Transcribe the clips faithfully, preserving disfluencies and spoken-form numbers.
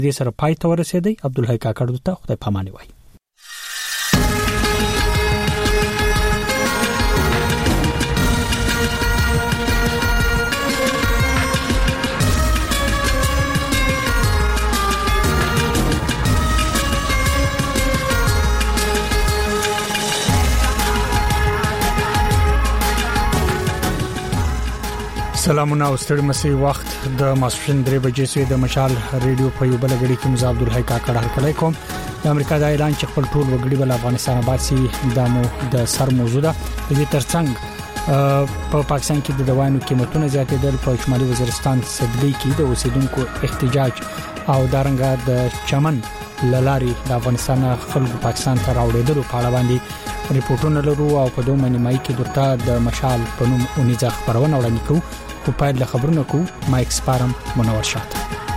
دې سره پای ته ورسېدی. عبدالحی کاکړ ته خدای پاماني وایي. سلامونه او ستړي مسي وخت د ماسپښین درې بجې سوی د مشال ریډیو په یو بل غړي کې مزه عبدالحی کاکړ هرکلی کوم. د امریکا د اعلان چې خپل ټول وګړي بل افغانستان باسي د مو د سر موضوع ده. د ترڅنګ په پاکستان کې د دوایانو قیمتونه زیاتېدل، په شمالي وزیرستان سدلي کې د اوسیدونکو احتجاج او دارنګه د چمن للاري د افغانستان خلکو پاکستان ته راوړېدل په اړه باندې ریپورتونه لرو او په دوه مې مای کې درته د مشال په نوم اونیزه خبرونه وړاندې کوو. په پای له خبرونو کو مایک سپارم منور شات.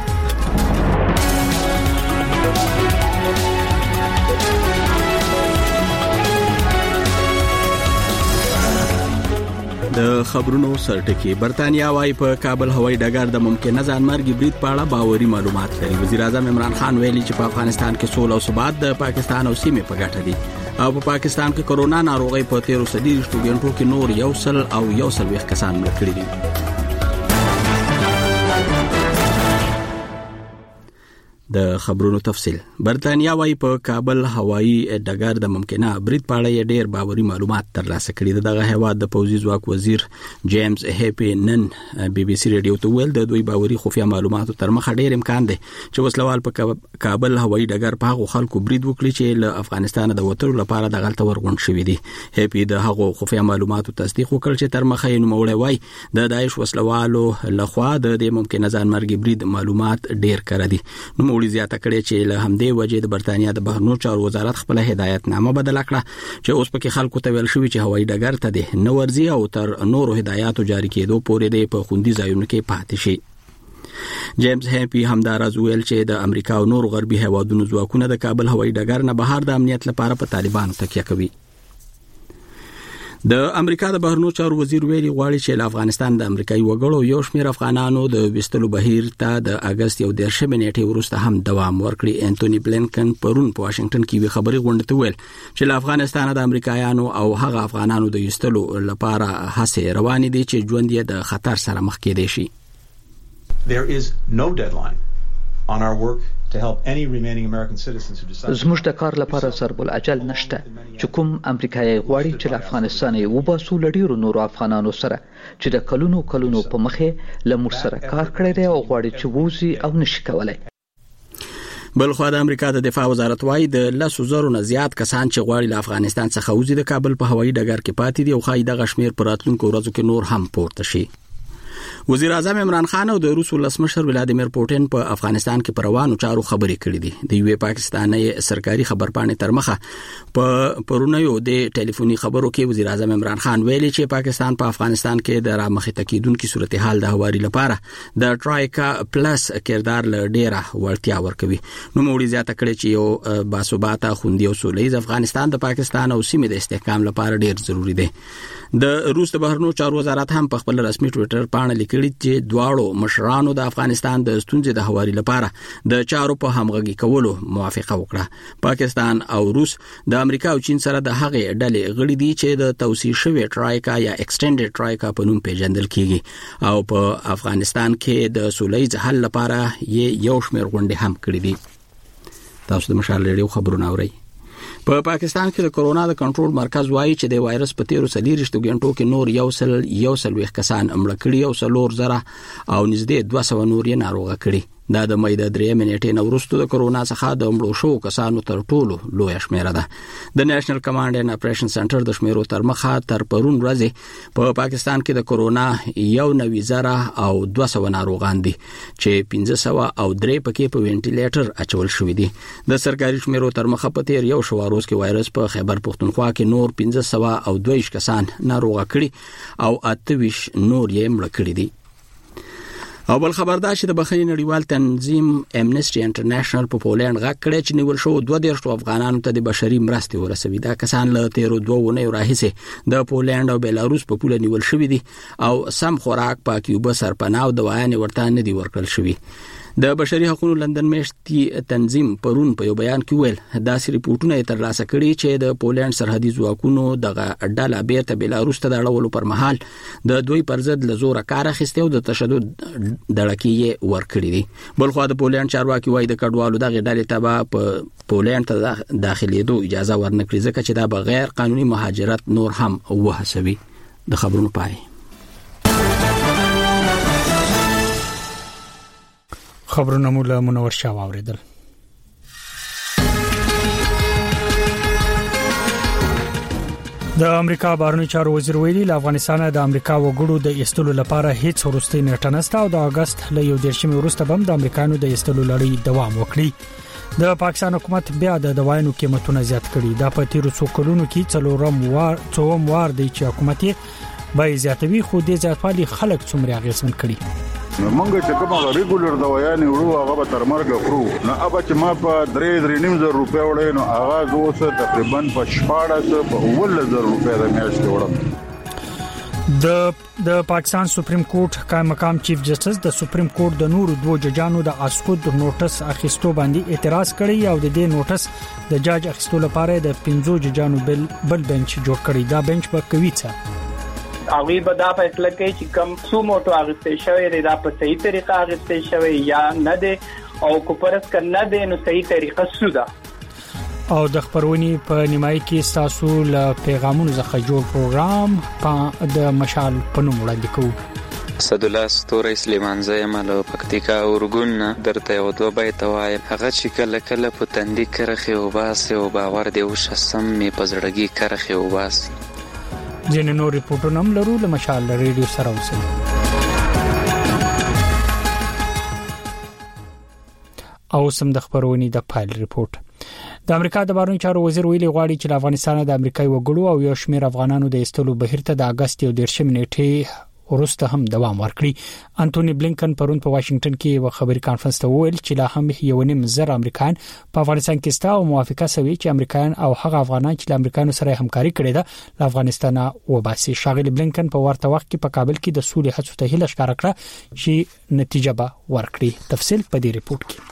د خبرونو سرټکی. برتانیا وايي په کابل هوایي ډګر د ممکنه ځانمرګي برید په اړه باوري معلومات لري. وزیر اعظم عمران خان ویلي چې په افغانستان کې سوله او ثبات د پاکستان او سیمې په ګټه دي. او په پاکستان کې کرونا ناروغي په تیرو سدیرشتو غنټو کې نور یو سل او یو سل ویښ کسان مړ کړي دي. د خبرونو تفصيل. برتانیا وايي په کابل هوایي ډګر د ممکنه برید په اړه ډېر باوري معلومات ترلاسه کړي دي. دغه هیواد د پوځي ځواک وزیر جیمز هیپی نن بي بي سي ریډیو ته ویل د دوی باوري خفیه معلوماتو تر مخه ډېر امکان دی چې وسلوال په کابل هوایي ډګر په هغو خلکو برید وکړي چې له افغانستان د وټرو لپاره د غلطه ورغون شوې دي. هیپی د هغو خفیه معلوماتو تصدیق وکړ چې تر مخه یې نوموړی وایي د داعش وسلوالو لخوا د ممکنه ځانمرګي برید معلومات ډېر کړي دي. نو زیاته کړي چې له همدې وجې د برتانیا د بهرنیو چارو وزارت خپل هدایت نامه بدل کړه چې اوس پکې خلکو ته ویل شوی چې هوایي ډګر ته د نو ورزي او تر نورو هدایاتو جاری کېدو پورې د په خوندي ځایونو کې پاتې شي. جیمز هیپی همداراز ویل چې د امریکا او نورو غربي هیوادونو ځواکونه د کابل هوایي ډګر نه بهر د امنیت لپاره په طالبانو تکیه کوي. د امریکا د بهرنیو چارو وزیر ویلي غواړي چې له افغانستان د امریکایي وګړو یو شمېر افغانانو د وستلو بهیر ته د اگست یو دیرشمې نیټې وروسته هم دوام ورکړي. انټونی بلینکن پرون په واشنگټن کې وی خبري غونډه ته ویل چې له افغانستان د امریکایانو او هغه افغانانو د وستلو لپاره هڅې روانې دي چې ژوند یې د خطر سره مخ کېدی شي. There is no deadline on our work to help any remaining American citizens who decide. زموږ د کار لپاره ضرب العجل نشته چې کوم امریکایي غواړي چې له افغانستان یې وباسو لډیرو نورو افغانانو سره چې د کلونو کلونو په مخه له موږ سره کار کړی دی او غواړي چې ووزي او نشي کولای. بلخو د امریکا د دفاع وزارت وايي د لسو زرو نه زیات کسان چې غواړي له افغانستان څخه وځي د کابل په هوایي ډګر کې پاتې دي او خای د غشمیر پر راتلونکو ورځو کې نور هم پورته شي. وزیر اعظم عمران خان او د روس ولسمشر ولادیمیر پوتین په افغانستان کې پر روانو چارو خبرې کړې دي. د یو پاکستاني سرکاري خبرپاڼې تر مخه په پرونیو د ټلیفوني خبرو کې وزیر اعظم عمران خان ویلي چې پاکستان په افغانستان کې د رامخې تکیدونکو صورتحال د هواري لپاره د ټرایکا پلس کردار ل ډیره ورتیا ورکوي. نو موږ زیاته کړی چې یو باثباته خوندي او سولهییز افغانستان د پاکستان او سیمې د استحکام لپاره ډیر ضروری دی. د روس د بهرنیو چارو وزارت هم په خپل رسمي ټوئیټر باندې لیکلي چې دواړو مشرانو د افغانستان د ستونزې د هواري لپاره د چارو په همغږي کولو موافقه وکړه. پاکستان او روس د امریکا او چین سره د هغې ډلې غړي دي چې د توسيع شوی ټرایکا یا ایکسټینډډ ټرایکا په نوم پیژندل کیږي او په افغانستان کې د سولهییز حل لپاره یې یو شمېر غونډې هم کړې دي. تاسو د مشال ریډیو خبرونه اورئ. په پا پاکستان کې د کرونا د کنټرول مرکز وايي چې د وایرس په تیرو سلیریشتو غنټو کې نور یو سل یو سل ویښ کسان مړ کړي او سلور زره او نږدې دوه سوه نور یې ناروغه کړي. دا د مې د درې منټې نو وروسته د کرونا څخه د مړو شو کسانو تر ټولو لوی شمیره ده. د نېشنل کمانډ اینډ اپریشن سنټر د شمیرو تر مخه تر پرون ورځې په پا پاکستان کې د کرونا یو نوي زره او دوه سوه ناروغان دي چې پنځه سوه او درې پکې په وینټیلیټر اچول شوې دي. د سرکاري شمیرو تر مخه په تیر یو شو روز کې وایرس په خیبر پختونخوا کې نور پنځه سوه او دوه کسان ناروغه کړي او اته ویشت نور یې مړ کړي دي. او بل خبردار چې د بخښنې نړیوال تنظیم امنیسټي انټرنیشنل په پولند غږ کړی چې نیول شو دوه دیرشو افغانانو ته د بشري مرستې ورسوي. دا کسان له تیرو دوه اونیو راهیسې د پولند او بیلاروس په پوله نیول شوي دي او سم خوراک، پاکي اوبه، سرپناه او دوايانې ورته نه دي ورکړل شوي. د بشري حقوقو لندن میشتي تنظیم پرون په یو بیان کې ویل داسې ریپورتونه ترلاسه کړي چې د پولند سرحدي ځواکونو دغه ډله بیرته بلاروس ته د اړولو پر مهال د دوی پر ضد له زوره کار اخیسته او د تشدد دړکې ورکړي دي. بلخو د پولند چارواکي وايي د کډوالو دغه ډلې ته په پولند ته داخليدو اجازه ورنکړي ځکه چې دا بغیر قانوني مهاجرت نور هم وهڅوي. د خبرونو پای. خبرونه مولا منور شاه اوریدل. د امریکا بهرنی چارو وزیر ویلي له افغانستان د امریکا وګړو د ایستلو لپاره هیڅ وروستي نیټه نشته او د اگست له یو دیرشمې وروسته بم د امریکانو د ایستلو لړۍ دوام وکړي. د پاکستان حکومت بیا د دوايانو قیمتونه زیات کړي. دا په تیرو څو کلونو کې څلورم وار څوم وار دی چې حکومت یې به زیاتوي خو د زیاتوالي خلک څومره اغیزمن کړي. مونږ چې کومه ریګولر دوايانې وړو هغه به تر مرګ خورو نه ابا چې ما په درې درې نیم زر روپیا وړې نو هغه اوس تقریبا په شپاړس په اول زر روپیا د میاشتې وړم. د د پاکستان سپریم کورټ قائم مقام چیف جسټس د سپریم کورټ د نورو دوه ججانو د اسقود نوټس اخیستو باندې اعتراض کړی او د دې نوټس د جاج اخیستو لپاره د پنځو ججانو بل بل بنچ جوړ کړی. دا بنچ په کوي څه هغه به دا فیصله کوي چې کوم څو موټو اغستې شوی دی دا په صحیح طریقه اغستې شوی یا نه دی او کو پرس کنه دی نو صحیح طریقه سودا. او د خبرونی په نیمای کې تاسو له پیغامونو څخه جوړ پروګرام په د مشال په نوم وړاندې کوو. اسد الله ستوري سلیمان زایم له پکتیکا اورګون درته یو دوه بیت وای هغه چې کله کله په تندې کرخه او باسه او باور دی او شسم می پزړګي کرخه او باسه. ځینې نور ریپورټونه هم لرو له مشال ریډیو سره اوسئ. او سم د خبرونې د فایل ریپورت. د امریکا د بهرنی چارو وزیر ویلي غواړي چې افغانستان د امریکایي وګړو او یو شمېر افغانانو د ایستلو بهیر ته د اگست یو دیرشم نیټه ورسته هم دوام ورکړي. انټونی بلینکن پرون په واشنگټن کې یو خبري کانفرنس ته ویل چې لا هم یو نیم زر امریکایان په افغانستان کې ستا او موافقه سوي چې امریکایان او هغه افغانان چې له امریکایانو سره همکاري کړې ده له افغانستان وباسي. شاغلي بلینکن په ورته وخت کې په کابل کې د سولې هڅو ته هیله ښکاره کړه چې نتیجه به ورکړي. تفصیل په دې ریپورت کې.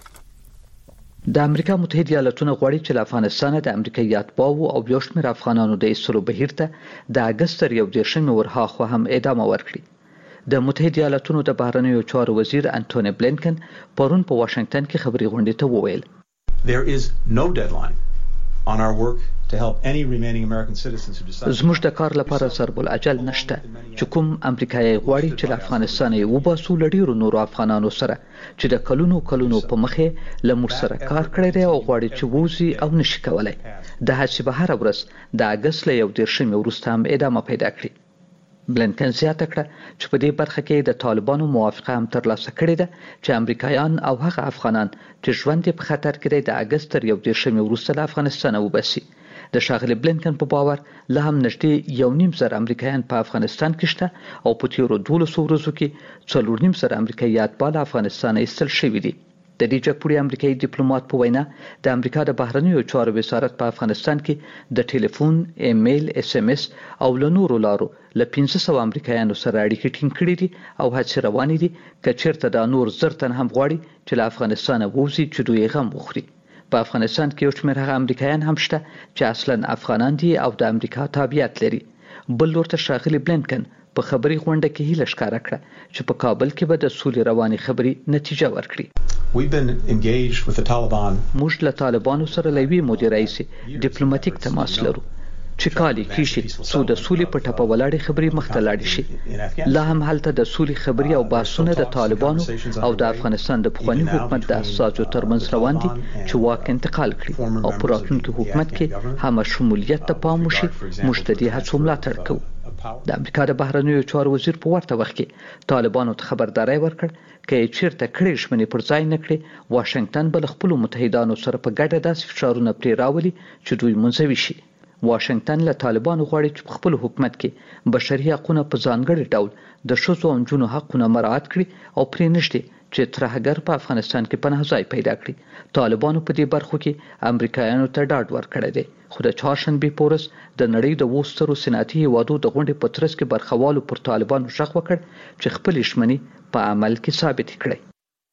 د امریکا متحده ایالاتونو غواړي چې له افغانستان د امریکایي اتباعو او یو شمېر افغانانو د ایستلو بهیر ته د اگست یو دیرشم ورهاخوا هم ادامه ورکړي. د متحده ایالاتونو د بهرنیو چارو وزیر انټونی بلینکن پرون په واشنگټن کې خبري غونډې ته وویل There is no deadline on our work to help any remaining American citizens who decide زموږ د کار لپاره ضرب العجل نشته چې کوم امریکایي غواړي چې له افغانستان یې وباسو لډیرو نورو افغانانو سره چې د کلونو کلونو په مخه له موږ سره کار کړی دی او غواړي چې ووزي او نشي کولای. د هڅې به هر ورځ د اگست له یو دیرشم وروسته هم ادامه پیدا کړي. بلینکن زیاته کړه چې په دې برخه کې د طالبانو موافقه هم ترلاسه کړې ده چې امریکایان او هغه افغانان چې ژوند په خطر کې دي د اگست تر یو دیرشم وروسته له افغانستان وباسي. د شاغلي بلینکن په باور له هم نږدې یو نیم زر امریکایان په افغانستان کې شته او په تیرو دولسو ورځو کې څلور نیم زر امریکایي اتباع له افغانستان ایستل شوي دي. د دې جګپوړي امریکایي ډیپلوماټ په وینا د امریکا د بهرنیو چارو وزارت په افغانستان کې د ټلیفون، ایمیل، اس ام اس او له نورو لارو له پنځه سوه امریکایانو سره اړیکې ټینګ کړې دي او هڅې روانې دي که چیرته دا نور زر تن هم غواړي چې له افغانستان ووځي چې دوی غم وخوري. په افغانستان کې یو شمېر هغه امریکایان هم شته چې اصلا افغانان دي او د امریکا تابعیت لري. بل ورته شاغلي بلینکن په خبري غونډه کې هیله ښکاره کړه چې په کابل کې به د سولې رواني خبري نتیجه ورکړي. We've been engaged with the Taliban. موږ له طالبانو سره لوي مدیر رئیس ډیپلوماټیک تماس لرو چې کالی کیشي څو د سولې په ټاپه ولاړې خبري مخته لاړې شي. لا هم هلته د سولې خبري او بحثونه د طالبانو او د افغانستان د پخوانی حکومت د اساسو ترمنځ روان دي چې واک انتقال کړي او پر راتلونکي حکومت کې هم شمولیت ته پام وشي. موږ د دې هڅو ملاتړ کوو. د امریکا د بهرنیو چارو وزیر په ورته وخت کې طالبانو ته خبرداري ورکړ چې چیرته کړي ژمنې پر ځای نه کړي واشنگټن بل خپل متحدانو سره په ګډه داسې فشارونه پرې راولي چې دوی منځوي شي. واشنگټن له طالبانو غواړي چې په خپل حکومت کې بشري حقوقونه په ځانګړي ډول د ښځو او نجونو حقونه مراعات کړي او پرې نشي چې ترهګر په افغانستان کې پناه ځای پیدا کړي. طالبانو په دې برخو کې امریکایانو ته ډاډ ورکړی دی خو د چهارشنبې پورس د نړۍ د وسترو صنعتي هیوادو د غونډې په ترڅ کې برخوالو پر طالبانو ژغ وکړ چې خپل ژمنې په عمل کې ثابت کړي.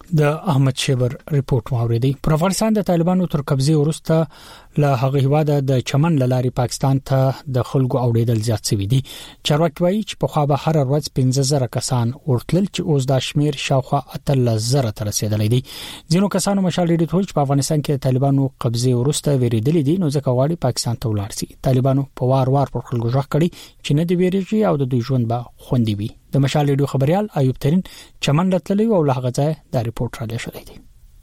د احمد شیبر ریپورت واوریدي. پر افغانستان د طالبانو تر قبضه وروسته له هغه هواده د چمن لاري پاکستان ته د خلکو اوریدل زیات شوی دي. چارواکي وایي چې په خوا به هر ورځ پنځه زره کسان ورتلل چې اوس د شمیر شاوخوا اتل زره تر رسیدلې دي. ځینو کسانو مشال لري چې په افغانستان کې طالبانو قبضه وروسته ویریدل دي، نو ځکه واړي پاکستان ته ولاړ شي. طالبانو په وار وار پر خلکو ځخ کړي چې نه دی ویریږي او د دوی ژوند به خوندي وي. د مشال ریډیو خبريال ایوب ترين چمن لتللی او لهغه ځای د ریپورت را لښلې دي.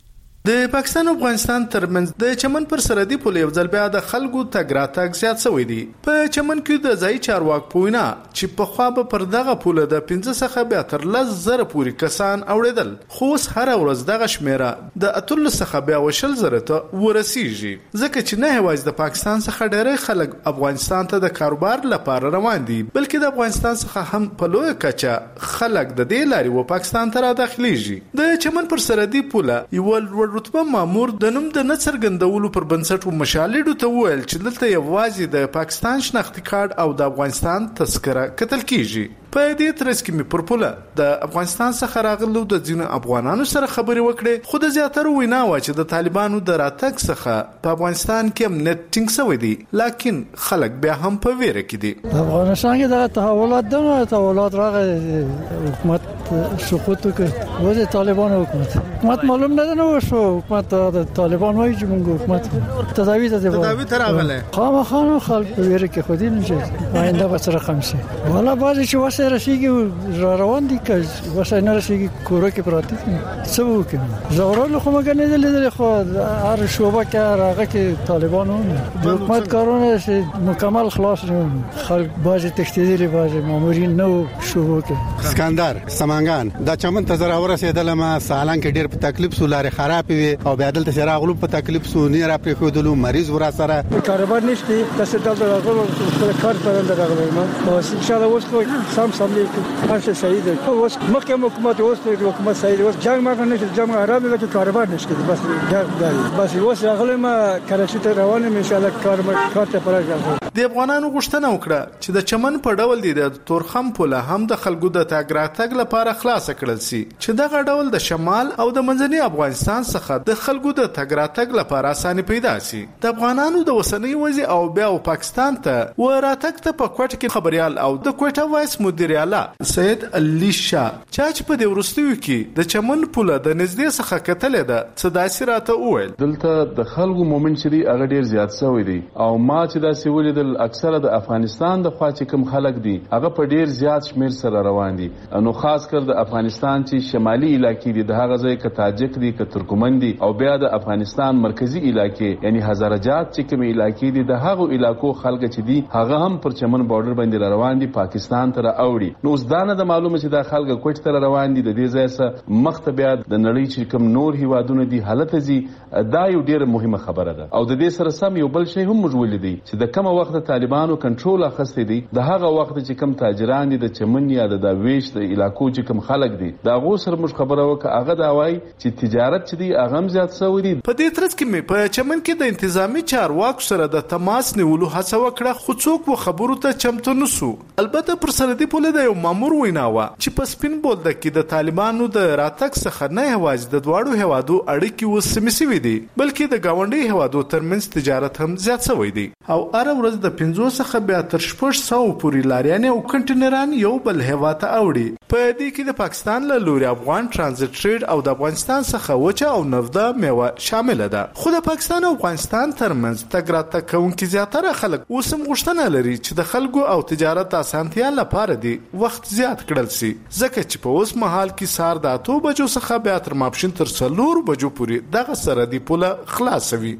د پاکستان او افغانستان ترمنځ د چمن پر سرحدي پول یو ځل بیا د خلکو تګ راتګ زیات شوی دی. په چمن کې د ځای چارواک پوینا چې په خوا به پر دغه پول د پنځه څخه بیا تر لس زره پورې کسان اوریدل، خو هر ورځ دغه شمیره د اتل څخه بیا وشل زره ته ورسیږي، ځکه چې نه هواز د پاکستان څخه ډېری خلک افغانستان ته د کاروبار لپاره روان دي، بلکې د افغانستان څخه هم په لوی کچه خلک د دې لارې و پاکستان ته را داخليږي. د چمن پر سرحدي پول یو رتبه مامور د نوم د نڅرګندولو پر بنسټ مشالېډو ته وویل چې دلته یوازې د پاکستان شناختی کارت او د افغانستان تذکره کتل کیږي. په دې ترڅ کې مې پر پوله د افغانستان څخه راغلو د ځینو افغانانو سره خبرې وکړې، خو د زیاتره وینا و چې د طالبانو د راتګ څخه په افغانستان کې امنیت ټینګ شوی دی، لیکن خلک بیا هم په ویره کې دي. افغانستان کې د تحولات دغه تحولات راغلي، حکومت سقوط وکړ، وځي طالبان حکومت حکومت معلوم نه نه وشو، حکومت د طالبان وایي چې موږ حکومت تداوی ته تداوی تر راغله خامخانو خلک په ویره کې خو دې نه شي آینده به سره خم شي. ولا بعضی چې وسه رسیږي را روان دي که وسه نه رسیږي کورو کې پراته دي، څه وکړي زورل خو مګر نه دي، خو هر شوبه کې راغه کې طالبانو د حکومت کارونه چې مکمل خلاص نه خلک بعضی تختیدلي، بعضی مامورین نو شروع کې. اسکندر سمنګان دا چمن ته زرا ورسېدل، ما سالان کې ډېر په تکلیف سو، لارې خراب وي او بیا دلته سره غلو په تکلیف سو، نه را پرې خودلو مریض ورا سره کاروبار نشته، تاسو دلته راغلو خپل کار پرند راغلی، ما اوس ان شاء الله اوس خو سم سم لیکو هر څه صحیح دی. اوس مخکې حکومت اوس حکومت صحیح دی، اوس جنگ ما نه شي، جنگ عرب دی چې کاروبار نشته، بس دا بس اوس راغلی ما کراچۍ ته روانم، ان شاء الله کار ما کار ته پرځم. د افغانانو غوښتنه وکړه چې د چمن په ډول دی د تورخم پوله هم د خلکو د تګ راتګ لپاره خلاص کړل شي، چې دغه ډول د شمال او د منځني افغانستان څخه د خلکو د تګ راتګ لپاره اسانه پیدا شي. د افغانانو د وسنۍ وځي او بیا پاکستان ته و راتګ ته په کوټه کې خبريال او د کوټه وایس مدیر اعلی سید علي شاه چې په د ورستیو کې د چمن پوله د نږدې څخه کتل ده څه داسې راته وویل. دلته د خلکو مومن چې دی هغه ډیر زیات شوی دی، او ما چې داسې ولیدل اکثره د افغانستان د خوا چې کوم خلک دي هغه په ډیر زیات شمیر سره روان دي، نو خاص کر د افغانستان چې شمالي علاقې دي د هغه ځای ک تاجک دي ک ترکمن دي، او بیا د افغانستان مرکزی علاقې یعنی هزارجات چې کوم علاقې دي د هغه علاقو خلک چې دي هغه هم پر چمن بارډر باندې روان دي، پاکستان ته راوړي. نو اوس دا نه د معلومه چې د خلک کوټ ته روان دي، د دې ځای سره مخته بیا د نړۍ چې کوم نور هیوادونه دي حالت زی دا یو ډیره مهمه خبره ده. او د دې سره سم یو بل شی هم موږ ولیدي چې د کومه وخت طالبانو کنټرول اخستې دي، د هغه وخت چې کوم تاجران دي د چمن یا د داویش د علاقو چې کوم خلک دي دا غو سره موږ خبره وکړه، هغه دا وایي چې تجارت چې دی هغه هم زیات شوی دی. په دې ترڅ کې مې په چمن کې د انتظامی چارواکو سره د تماس نیولو هڅه وکړه، خو څوک و خبرو ته چمتو نسو. البته پر سرحدي پوله د یو مامور ویناوه چې په سپین بولده کې د طالبانو د راتګ څخه نه یوازې د دواړو هوادو اړیکې وسمې شوې دي، بلکې د گاونډي هوادو ترمنځ تجارت هم زیات شوی دی، او هر ورځ د پنځو څخه بیا تر شپږ سوه پورې لاریانې او کنټینران یو بل هیواد ته اوړي. په دې کې د پاکستان له لوري افغان ترانزیت ټریډ او د افغانستان څخه وچه او نفته میوه شامل ده. خو د پاکستان او افغانستان ترمنځ تګ راتګ کوونکي زیاتره خلک اوس هم غوښتنه لري چې د خلکو او تجارت اسانتیا لپاره دی وخت زیات کړل شي، ځکه چې په اوس مهال کې سار د اتو بجو څخه بیا تر ماپښین تر څلور بجو پورې دغه سرحدي پوله خلاصوي.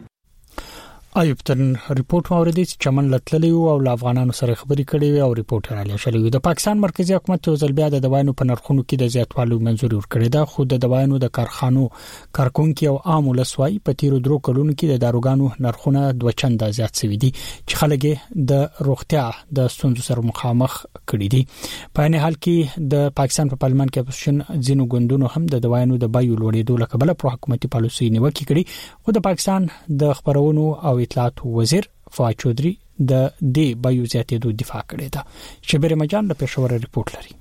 ایوب ترن ریپورت واوریدي چې چمن لتللی او له افغانانو سره خبرې کړې او ریپورت را لېږلی. د پاکستان مرکزی حکومت یو ځل بیا د دوايانو په نرخونو کې د زیاتوالي منځوري ورکړې ده، خو د دوايانو د کارخانو کارکونکو او عام ولسوي په تیرو درو کلونو کې د داروګانو نرخونه دوه چنده زیات شوي دي چې خلک د روغتیا د ستونزو سره مخامخ کړي دي. په نه حال کې د پاکستان په پارلمان کې اپوزیشن ځینو ګوندونو هم د دوايانو د بیو لوړېدو لپاره بل پر حکومتي پالیسي نیوکه کړې، خو د پاکستان د خبرونو او اطلاعات وزیر فواد چودري د دې بیو زیاتېدو دفاع کړې ده. شبیر مجان له پېښور ریپورت لري.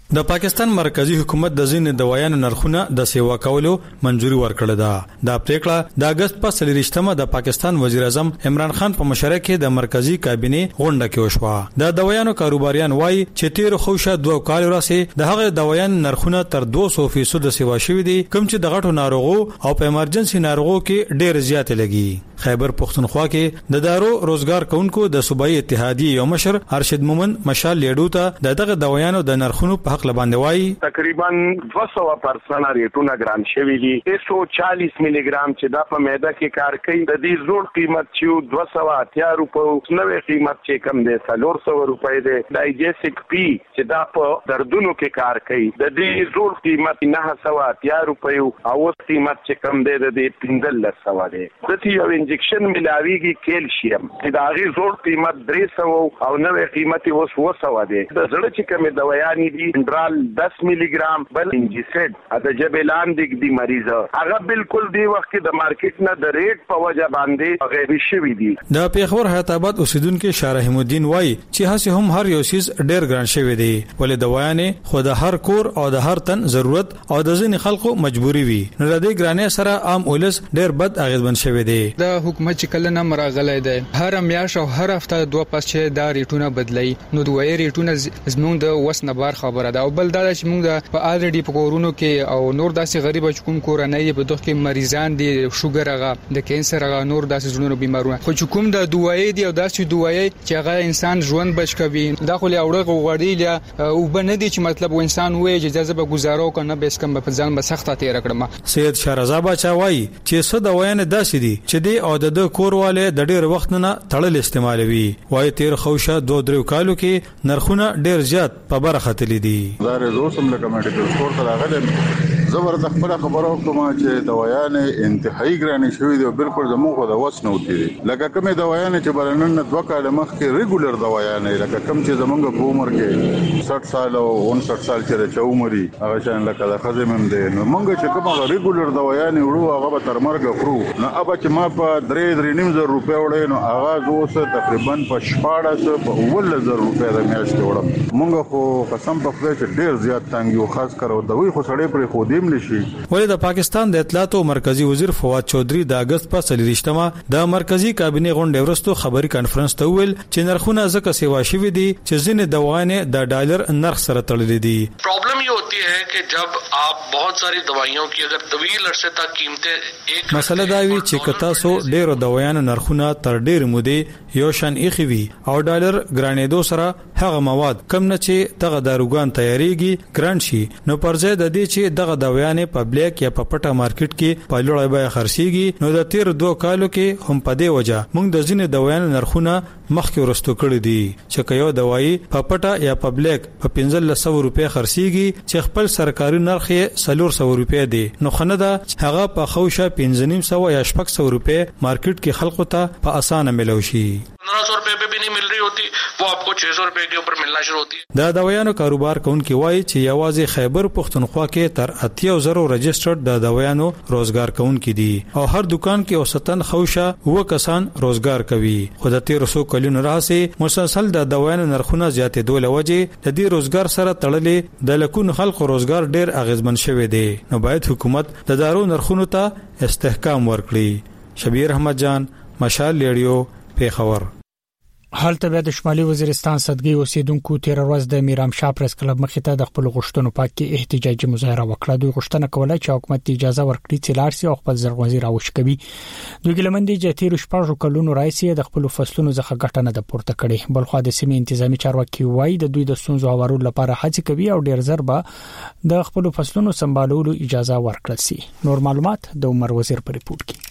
د پاکستان مرکزی حکومت د ځینې دوايانو نرخونه د سیوا کولو منځوري ورکړه ده. دا پریکړه د اگست په څلورویشتمه د پاکستان وزیر اعظم عمران خان په مشرۍ کې د مرکزی کابینه غونډه کې وشوه. د دوايانو کاروباریان وایي چې تیر خوشه دوه کال وروسته د هغه دوايانو نرخونه تر دوه سوه فیصد سیوا شوي دي، کوم چې د غټو ناروغو او په ایمرجنسي ناروغو کې ډېر زیات لګي. خیبر پختونخوا کې د دارو روزګار کونکو د صوبایي اتحادیې یو مشر ارشد مومن مشال لیډو ته د دغه دوايانو د نرخونو په حق لباندې وایي تقریبا دوه سوه پرسنټ ریټونه ګران شوي دي. ایک سو چالیس ملي ګرام چې دا په معده کې کار کوي د دې زوړ قیمت چې دوه سوه اتیا روپیو، نوې قیمت چې کم دی څلور سوه روپۍ دی. ډایجیسټیک پی چې دا په دردونو کې کار کوي د دې زوړ قیمت نه سوه اتیا روپیو او اوس قیمت چې کم دی د دې پنځلس سوه دی. دته یو انجکشن ملاویږي کیلشیم چې دا غي زوړ قیمت درې سوه او نوې قیمت اوس اووه سوه دی. د زړه چې کوم دوايانې دي انډرال دس ملي ګرام بل انجیسید د جبلان د دی مریض هغه بالکل دی وخت کې د مارکیټ نه د ریټ په وجه باندې غیبي شوی دي. د پیښور حیات آباد اوسیدونکو شارحیم الدین وایي چې هڅه هم هر یو شیز ډېر ګران شوی دی، ولې دوايانې خو د هر کور او د هر تن ضرورت او د ځینې خلکو مجبوری وي، نو د دې ګرانې سره عام اولس ډېر بد اغیزمن شوی دی. د حکومت چې کله نه مرغلای دی هر میاشت او هر هفته دوه پس چې دا ریټونه بدلای، نو دوی ریټونه زموږ د وسنه بار خبره ده. او بل دا چې موږ د په الریډي په کورونو کې او نور داسې غریب چکم کورنۍ په دغه کې مریضان دي، شوګر هغه د کینسر هغه نور داسې ژوندونو بیمارونه، خو چې کوم د دوایي دی او داسې دوایي چې هغه انسان ژوند بچ کوي دا خو له اوړه غوړی او بنه دي چې مطلب انسان وایي چې اجازه به گزارو کنه به اسکم په ځان به سخته تیر کړم. سید شهرزاد بچا وایي چې څه دوایانه داسې دي چې د او د کورواله د ډېر وخت نه تړل استعمالوي. وایي تیر خوشه دوه درو کالو کې نرخونه ډېر زیات په برخه تللی دي. دا رزوسم لکه میډیکل سٹور ته راغلم زبر د خپل خبرو کوم چې دوايانې انتهایی ګرانې شوې دي، بالکل زموږ د وس نه وتی دي. لکه کومه دوايانې چې بلنن دوه کال مخکې ریګولر دوايانې لکه کوم چې زموږ په عمر کې شصت سال او انسټ سال چې چومري هغه شان لکه د خزم هم دي، نو موږ چې کومه ریګولر دوايانې وړو هغه به تر مرګ خورو. نو ابا چې ما په درې درې نیم زر روپیا وړې نو هغه اوس تقریبا په شپاړس په اول زر روپیا د میاشتې وړم. موږ خو قسم په خدای چې ډېر زیات تنګ یو، خاص کر دوی خو سړې پر خو دیم نشي. ولې د پاکستان د اطلاعات او مرکزی وزیر فواد چودھری د اگست په څلورویشتمه د مرکزی کابینه غونډې وروسته خبري کانفرنس ته ویل چې نرخونه ځکه سیوا شوي دي چې ځینې دوايانې د ډالر نرخ سره تړلې دي. Problem ये होती है कि जब आप बहुत सारी दवाइयों की अगर तवील अरसे तक कीमतें एक مسله دا وی چې کتا سو ډېر دوايانو نرخونه تر ډېر مودې یو شان ایخي وي او ډالر ګرانېدو سره هغه مواد کم نه چې دغه داروګان تیاریږي ګران شي، نو پرځای د دې چې دغه دوايانې په بلیک یا په پټه مارکیټ کې په لوړه بیه خرڅيږي، نو د تیر دوه کالو کې هم په دې وجه موږ د ځینې دوايانو نرخونه مخکې ورستو کړی دي چې یو دوايي په پټه یا په بلیک په پنځه سوه روپۍ خرڅيږي چې خپل سرکاري نرخ یې څلور سوه روپۍ دی، نو خنه دا هغه په خوشه پنځه نیم سوه یا شپږ سوه روپۍ مارکیټ کې خلکو ته په اسانه ملو شي. पंद्रह सौ रुपए पे भी नहीं मिल रही होती, वो आपको छह सौ रुपए के ऊपर मिलना शुरू होती है. دا دوايانو کاروبار کوونکي وایي چې یوازې خیبر پختونخوا کې تر اتیا زره رجسټرډ د دوايانو روزګار کوونکي دي او هر دکان کې اوسطن خوشه و کسان روزګار کوي. خو د تیر څو کلونو راځي مسلسل د دوايانو نرخونه زیاتې دوله وجه د دې روزګار سره تړلې د لکونو خلکو روزګار ډېر اغیزمن شوی دی، نو باید حکومت د دارو نرخونو ته استحکام ورکړي. شبیر احمد جان، مشال ریډیو، پیښور. حالته به د شمالي وزیرستان صدګي اوسیدونکو تیر ورځ د میرام شاه پریس کلب مخې ته د خپل غوښتنو پاک کې احتجاجي مظاهره وکړه. دوی غوښتنه کوله چې حکومت اجازه ورکړي چې لارسي او خپل ځړغوزي راوښکوي. دوی ګلمندي چې تیر شپږ کلونو راځي د خپل فصلونو څخه ګټنه د پورته کړي. بلخو د سیمې انتظامی چارواکي وایي د دوی د سونزو اورولو لپاره هڅه کوي او ډیر ضربه د خپل فصلونو سمبالولو اجازه ورکړي سي. نور معلومات د عمر وزیر په ریپورت کې.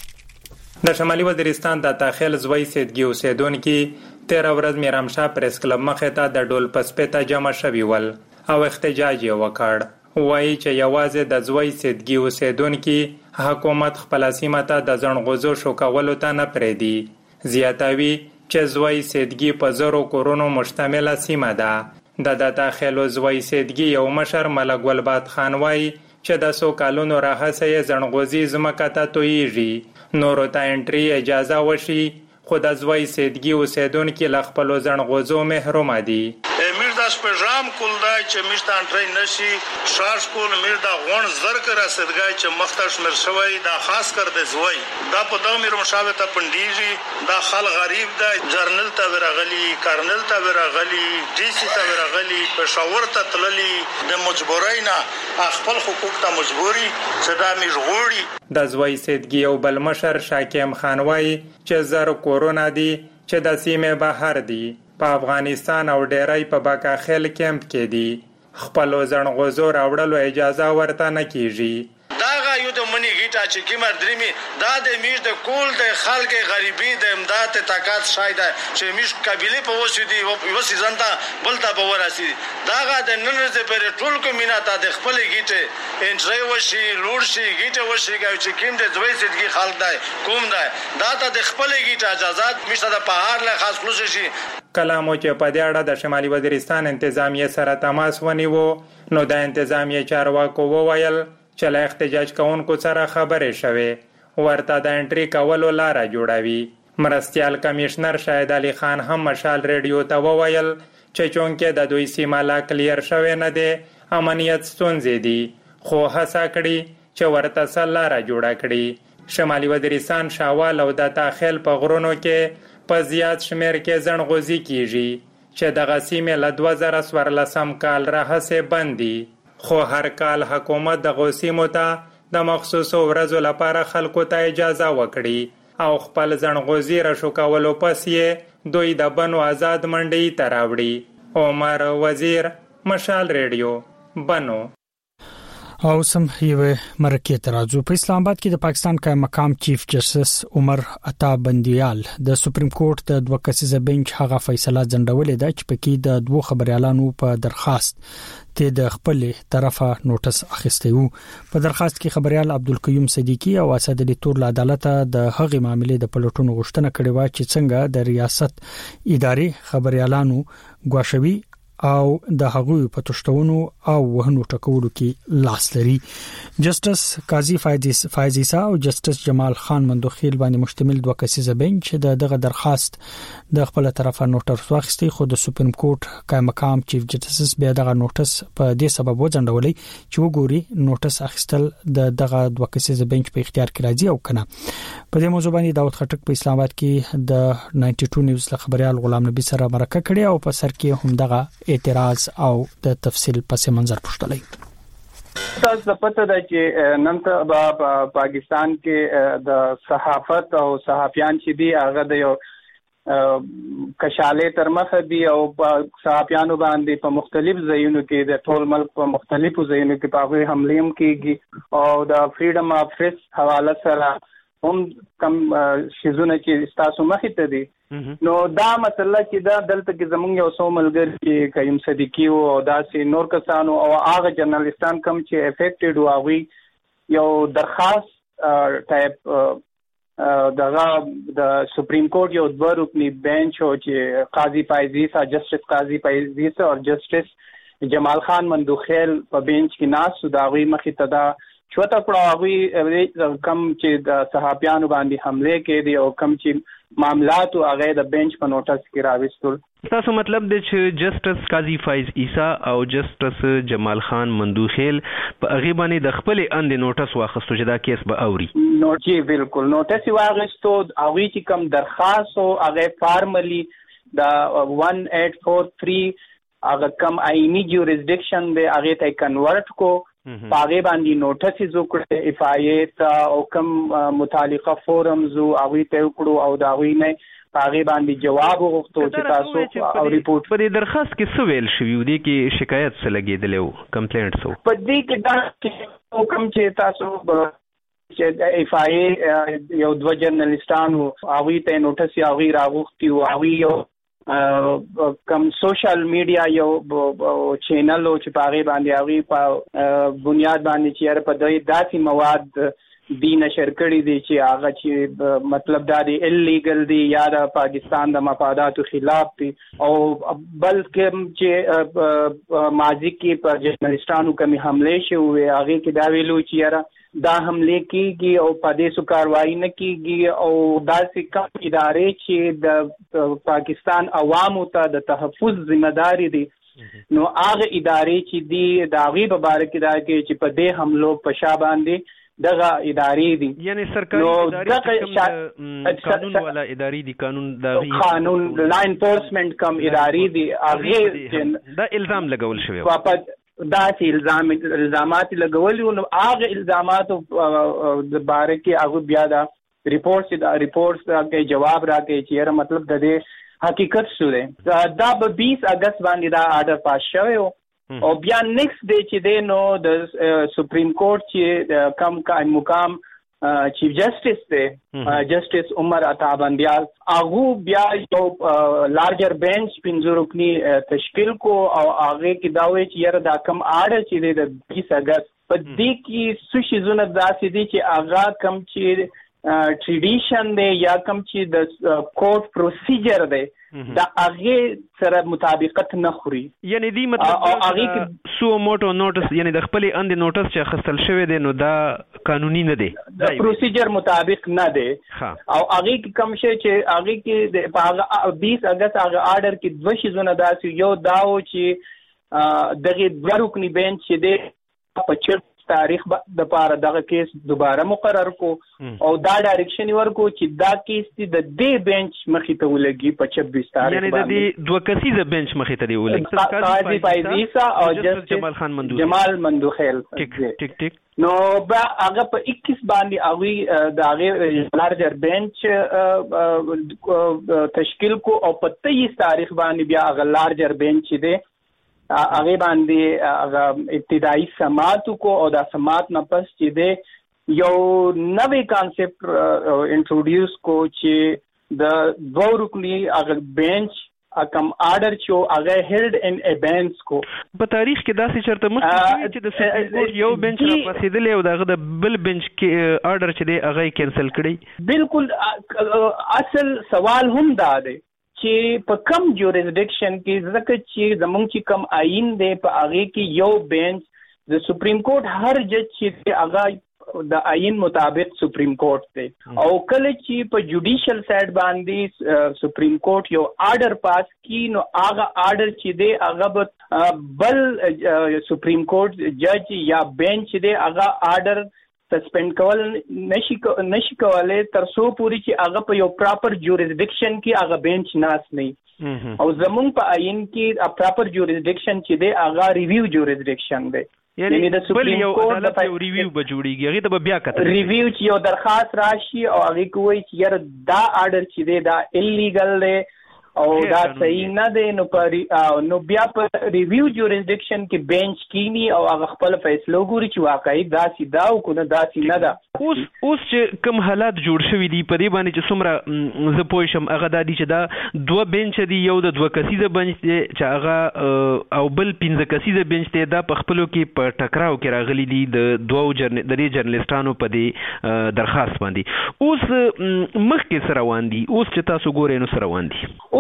د شمالي وزیرستان د داخل زوی سیدګي اوسیدونکو تیر ورځ میرام شاه پریس کلب مخې ته د ډول پسپیته جمع شوي ول او احتجاج یې وکړ. وایي چې یوازې د زوی سیدګي اوسیدونکو حکومت خپل سیمه ته د ځنغوزو شو کولو ته نه پرېږدي. زیاتوي چې زوی سیدګي په زرو کورونو مشتمله سیمه ده. د داخل زوی سیدګي یو مشر ملک ګلباد خان وایي چې د سو کالونو راهڅه یې ځنغوزي ځمکه ته تویږي، نورو ته انټري اجازه وشي، خو د زوی سیدګي اوسیدونکو له خپلو ځنغوزو محروم دي. موږ میش د سپېژام کول دا چې میش د انټری نشي شاش کول میش د غون زر کرا صدګای چې مختش مر شوی دا خاص کر د زوی دا په دا میر مشابه ته پندیږي دا خل غریب دا جرنل ته ورغلی کارنل ته ورغلی ډي سي ته ورغلی پېښور ته تللی د مجبورینا خپل حقوق ته مجبوري چې دا میش غوړي د زوی سیدګي او بل مشر شاکیم خان وای چې زر کورونا دی چې د سیمه بهر دی په افغانستان او ډیرای په باکا خیل کیمپ کې دی خپل ځنغوزو راوړلو اجازه ورته نه کیږي دا یو د منی گیټا چې کیمر درمی دا د میش د کول د خلک غریبی د امداد طاقت شاید چې میش قبيله په وسیدي یو سيزن ته بلته په وراسي دا د نن ورځې پر ټول کومینه ته د خپل گیټه انټری وشي لوړ شي گیټه وشي چې کیم د دوی سیدګي خلک دی کوم دی دا ته د خپل گیټه اجازه میش د پهار له خاص خصوص شي کلامو چې په دې اړه د شمالي وزیرستان انتظامیه سره تماس ونیو نو د انتظامیه چارواکو وویل چې له احتجاج کوونکو سره خبرې شوې ورته د انټری کولو لاره جوړوي مرستيال کمشنر شاهد علي خان هم مشال ریډیو ته وویل چې چونکې د دوی سیمه لا کلیر شوې نه دی امنیت ستونزې دي خو هڅه کړي چې ورته سل لاره جوړه کړي شمالي وزیرستان شاوال او د تاخیل په غرونو کې په زیات شمیر کې ځنغوزي کیږي چې د غسیمه له دوه زره څوارلسم کال راهسه بندي خو هر کال حکومت د غسیمو ته د مخصوصو ورځو لپاره خلکو ته اجازه وکړي او خپل ځنغوزي راشو کولو پس یې دوی د بنو آزاد منډي تراوړي عمر وزیر مشال ریډیو بنو او سم یو مرکه ترازو په اسلام آباد کې د پاکستان قائم مقام چیف جسټس عمر عطا بندیال د سپریم کورټ د دوه کسیزه بنچ هغه فیصله ځنډولې ده چې پکې د دوه خبريالانو په درخواست ته د خپل طرفه نوټس اخیستی وو په درخواست کې خبريال عبدالقیوم صدیقی او اسد علي تور له عدالت د هغې معاملې د پلوټونو غوښتنه کړې و چې څنګه د ریاست ادارې خبريالانو غواښوي او د هغوی په تشتونو او وهنو ټکولو کې لاس لري جسټس قاضي فایز عیسی او جسټس جمال خان مندوخیل باندې مشتمل دوه کسیزه بنچ د دغه درخواست د خپل طرفه نوټس واخیستي خو د سپریم کورټ قائم مقام چیف جسټس بیا دغه نوټس په دې سبب وځنډولې چې وګوري نوټس اخیستل د دغه دوه کسیزه بنچ په اختیار کې راځي او کنه په دې موضوع باندې داود خټک په اسلام آباد کې د نایمټي ټو نیوز خبريال غلام نبی سره مرکه کړې او په سر کې هم دغه اعتراض او د تفصیل پس منظر پوښتلې تاسو د پته ده چې نن ته په پاکستان کې د صحافت او صحافیان چې دی هغه د یو کشاله تر مخه دی او صحافیانو باندې په مختلف ځایونو کې د ټول ملک په مختلفو ځایونو کې په هغه حمله هم کیږي او د فریډم اف پریس حواله سره هم کم شیزونه چې تاسو مخې ته دي نو دا مسله چې دا دلته کې زمونږ یو څو ملګری چې قیم صدیقی او داسې نور کسانو او هغه جرنالستان کم چې افیکټډ او هغه یو درخواست ټایپ دغه د سپریم کورټ یو دوه رکنی بنچ او چې قاضي فایزیسا جسټس قاضي فایزیسا او جسټس جمال خان مندوخیل په بنچ کې ناس دا غوي مخې ته دا چوته کړه کم چې د صحافیانو باندې حمله کې دي او کم چې معاملات او هغه د بنچ په نوټس کې راوستل تاسو مطلب دی چې جسټس قاضي فایز عیسی او جسټس جمال خان مندوخیل په هغه باندې د خپل اند نوټس واخستو چې دا کیس به اوري نو چې بالکل نوټس واغستو هغه چې کم درخواست او هغه فارملی د one eight four three هغه کم آئینی جوریسډکشن دی هغه ته کنورټ کو پاغه باندې نوټس زوکړه اف آی ای تا او کم متعلقه فورمز او هغه ته وکړو او دا وی نه پاغه باندې جواب وغوښتو چې تاسو او ریپورت په درخواست کې څه ویل شوی دی کې شکایت څه لګیدلو کمپلینټ څه په دې کې دا کوم چې تاسو چې اف آی ای یو دوه جرنالستان او هغه ته نوټس یې هغه راغوښتي او هغه یو کم سوشل میډیا یو چینل او چې پاغه باندې هغه په بنیاد باندې چې په دای داسې مواد دی نشر کړی دی چې هغه چې مطلب دا دی الیګل دی یا د پاکستان د مفاداتو خلاف دی او بلکې چې ماضی کې پر جرنالستانو کمی حمله شوې هغه کې دا ویلو چې یاره دا حمله کیږي او په دې سو کاروایی نه کیږي او داسې کوم ادارې چې د پاکستان عوامو ته د تحفظ ذمہ داری دي نو هغه ادارې چې دی د هغې په باره کې دا کې چې په دې حملو په شا باندې دغه ادارې دي، یعنی سرکاري ادارې قانون والا ادارې دي، قانون د قانون لا انفورسمنت کم ادارې دي، هغه دا الزام لګول شوی دا چې الزام الزامات لګولي نو هغه الزاماتو د باره کې هغه بیا دا ریپورټس دا ریپورټس کې جواب راکړي چې مطلب د دې حقیقت څه دی. دا به بیس اگست باندې دا آرډر پاس شوی او بیا نیکسٹ ډے چې دی نو د سپریم کورټ چې کم قائم مقام چیف جسټس دی جسټس عمر عطا بندیال هغه بیا یو لارجر بینچ پنځه رکنی تشکیل کو او هغه کې دا وایي چې یاره دا کم آرډر چې دی د بیس اگست په دې کې څه شیزونه داسې دي چې هغه کم چې ټریډیشن دی یا کم چې د کورټ پروسیجر دی دا هغه سره مطابقت نه خوري، یعنی دی مطلب هغه سو موټو نوټس یعنی د خپل اند نوټس چې خستل شوی دی نو دا قانوني نه دی، د پروسیجر مطابق نه دی او هغه کم شي چې هغه کې په بیس اگست هغه آرډر کې دوه شیزونه داسې یو داو چې دغه دوه رکنی بینچ چې دی په چیرته تاریخ د پاره دغه کیس دوباره مقرر کو او دا ډایرکشن ورکو چې دا کیس د دې بنچ مخې ته ولګي په چھبیس تاریخ یعنی د دې دوه کسیزه بنچ مخې ته دی ولګي قاضي فایزیسا او جسټس جمال خان مندوخیل جمال مندوخیل ټیک ټیک ټیک نو با هغه په اکیس باندې هغه د هغه لارجر بنچ تشکیل کو او په تیئیس تاریخ باندې بیا هغه لارجر بنچ دی هغه باندې هغه ابتدایي سماعت کو او دا سماعت نه پس چې دی یو نوې کانسپټ انټروډیوس کو چې د دوه رکنی هغه بینچ کم آرډر چې هغه هیلډ ان ابینس کو په تاریخ کې داسې چرته مخکې چې د سپریم کورټ یو بنچ را پاسېدلی او دغه د بل بنچ کې آرډر چې دی هغه یې کینسل کړی. بالکل اصل سوال هم دا دی چې په کم جوریسډکشن کې ځکه چې زمونږ چې کم آئین دی په هغه کې یو بینچ د سپریم کورټ هر جج چې هغه د آئین مطابق سپریم کورټ دی او کله چې په جوډیشل سایډ باندې سپریم کورټ یو آرډر پاس کی نو هغه آرډر چې دی هغه بل سپریم کورټ جج یا بینچ دی هغه آرډر سسپند کول نشي نشي کولای تر څو پورې چې هغه په یو پراپر جوریسډکشن کې هغه بینچ ناس نه او زمونږ په آئین کې پراپر جوریسډکشن چې دی هغه ریویو جوریسډکشن دی یعنی د سپریم کورټ یو ریویو به جوړیږي هغه ته بیا کتل ریویو چې یو درخواست راشي او هغه کوي چې یار دا آرډر چې دی دا الیګل دی او دا صحیح نه دی نو پر نو بیا په ریویو جوریسډکشن کې بینچ کینی او هغه خپل فیصلو ګوري چې واقعي دا سیدا او کنه دا سینا ده. اوس اوس چې کوم حالات جوړ شوي دي په دې باندې چې څومره زه پوه شم هغه دا دي چې دا دوه بینچ دي یو د دوه کسیزه بنچ دی چې هغه او بل پنځه کسیزه بنچ دی دا په خپلو کې په ټکراو کې راغلي دي د دوو جرن د دې جرنالستانو په دې درخواست باندې. اوس مخکې سره روان دي اوس چې تاسو ګورئ نو سره روان دي اوس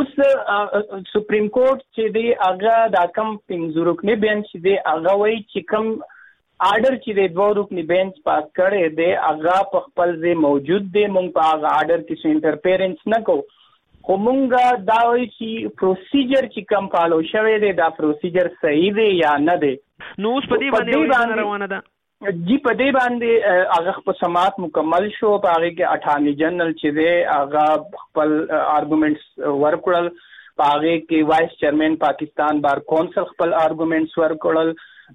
سپریم کورټ چې دی هغه دا کم پنځه رکنی بینچ دی هغه وایي چې کم آرډر چې دی دوه رکنی بینچ پاس کړی دی هغه په خپل ځای موجود دی موږ په هغه آرډر کې څه انټرفیرنس نه کوو خو موږ دا وایي چې پروسیجر چې کم فالو شوی دی دا پروسیجر صحیح دی یا نه دی. نو اوس په دې باندې روانه ده جی په دې باندې هغه په سماعت مکمل شو په هغه کې اټارنی جنرال چې دی هغه خپل آرګومنټس ورکړل په هغه کې وایس چیرمن پاکستان بار کونسل خپل آرګومنټس ورکړل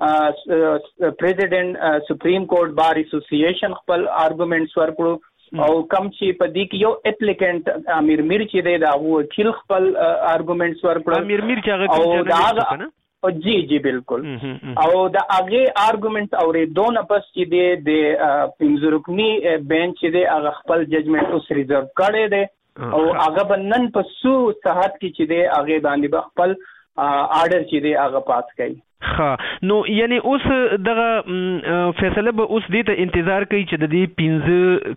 پریزیډنټ سپریم کورټ بار اسوسییشن خپل آرګومنټس ورکړو او کم چې په دې کې یو اپلیکینټ امیر میر چې دی دا وکیل خپل آرګومنټس ورکړل امیر میر چې هغه کوم جنرال جی جی بالکل او د هغه آرګومنټ اورې دونه پس چې دی د پنځه رکنی بینچ چې دی هغه خپل ججمنټ اوس ریزرو کړی دی او هغه بنن په سو صحت کې چې دی هغه باندې خپل آرډر چې دی هغه پاس کړي. ها نو یعنی اوس دغه فیصله به اوس دې ته انتظار کوي چې د دې پنځه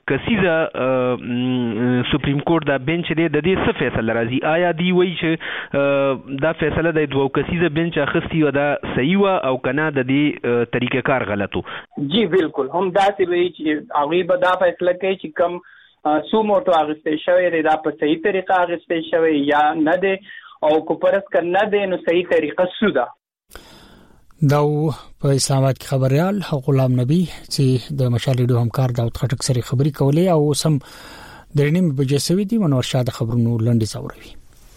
کسیزه سپریم کورټ دا بنچ دی د دې څه فیصله راځي آیا دی وایي چې دا فیصله د دوه کسیزه بنچ اخیستي و دا صحیح و او کنه د دې طریقې کار غلط و. جی بالکل هم دا څه وایي چې هغه به دا فیصله کوي چې کم سو موټو اخیستل شوی دی دا په صحیح طریقه اخیستل شوی یا نه دی او کو پرس کرنا دی نو صحیح طریقه سودا. دا په اسلام آباد کې خبريال غلام نبی چې د مشال ریډیو همکار داود خټک سره خبري کولې او سم د نیم بجې سوي دي منور شاه د خبرونو لنډي څوروي.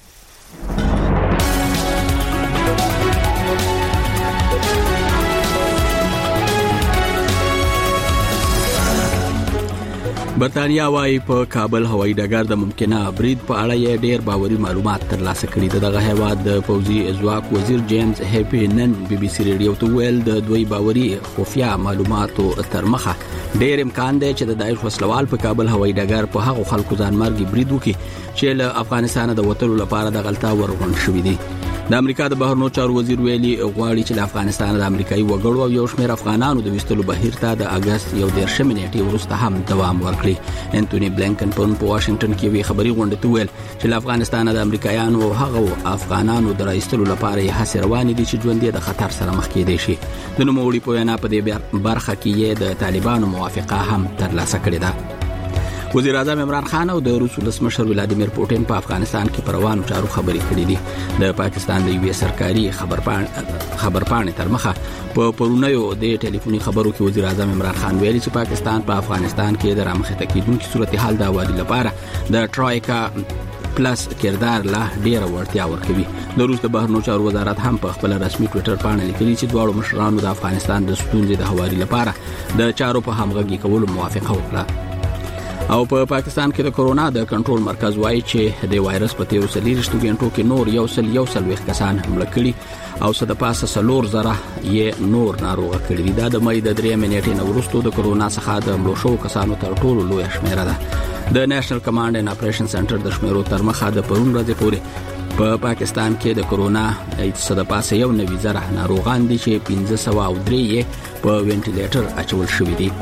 برتانیا وايي په کابل هوایي ډګر د ممکنه برید په اړه یې ډېر باوري معلومات ترلاسه کړي دي. دغه هیواد د پوځي ځواک وزیر جیمز هیپی نن بي بي سي ریډیو ته ویل د دوی باوري خفیا معلوماتو تر مخه ډېر امکان دی چې د داعش وسلوال په کابل هوایي ډګر په هغو خلکو ځانمرګي برید وکړي چې له افغانستان د وټلو لپاره د غلطا ورغون شوې دي. د امریکا د بهرنیو چارو وزیر ویلي غواړي چې د افغانستان د امریکایي وګړو او یو شمېر افغانانو د وستلو بهیر ته د اگست یو دیرشم نیټې وروسته هم دوام ورکړي. انټونی بلینکن په واشنگټن کې وی خبري غونډه ته ویل چې د افغانستان د امریکایانو او هغه افغانانو د راایستلو لپاره یې هڅې روانې دي چې ژوند د خطر سره مخ کېدي شي. د نوموړي په وینا په دې برخه کې یې د طالبانو موافقه هم ترلاسه کړې ده. وزیر اعظم عمران خان او د روس ولسمشر ولادیمیر پوتین په افغانستان کې پروانو چارو خبري کړې دي. د پاکستان د یو سرکاري خبرپاڼې خبرپاڼې تر مخه په پرونیو د ټلیفوني خبرو کې وزیر اعظم عمران خان ویلي چې پاکستان په پا افغانستان کې د رامخته کېدونکو صورتحال د اوادي لپاره د ټرایکا پلس کردار لا ډیره ورتیا ورکوي. د روس د بهرنیو چارو وزارت هم په خپل رسمي ټوئیټر باندې لیکلي چې دواړو مشرانو د افغانستان د ستونزې د حوالې لپاره د چارو په همغږي کولو موافقه وکړه. او په پا پاکستان کې د کورونا د کنټرول مرکز وایي چې د وایرس په تیرو سلیریشتو غنټو کې نور یو سل یو سل وخت کسان حمله کړي او صد پاسه سلور زره یې نور ناروغ کړي. دا د مې د درې منېټې نو وروسته د کورونا څخه د مړو شو کسانو تر ټولو لوی شمیره ده. د نېشنل کمانډ اینډ اپریشن سنټر د شمیرو تر مخه د پرون ورځې پورې په پا پاکستان کې د کورونا صد پاسه یو نوي زره ناروغان دي چې پنځه سوه او درې یې په وینټیلیټر اچول شوي دي.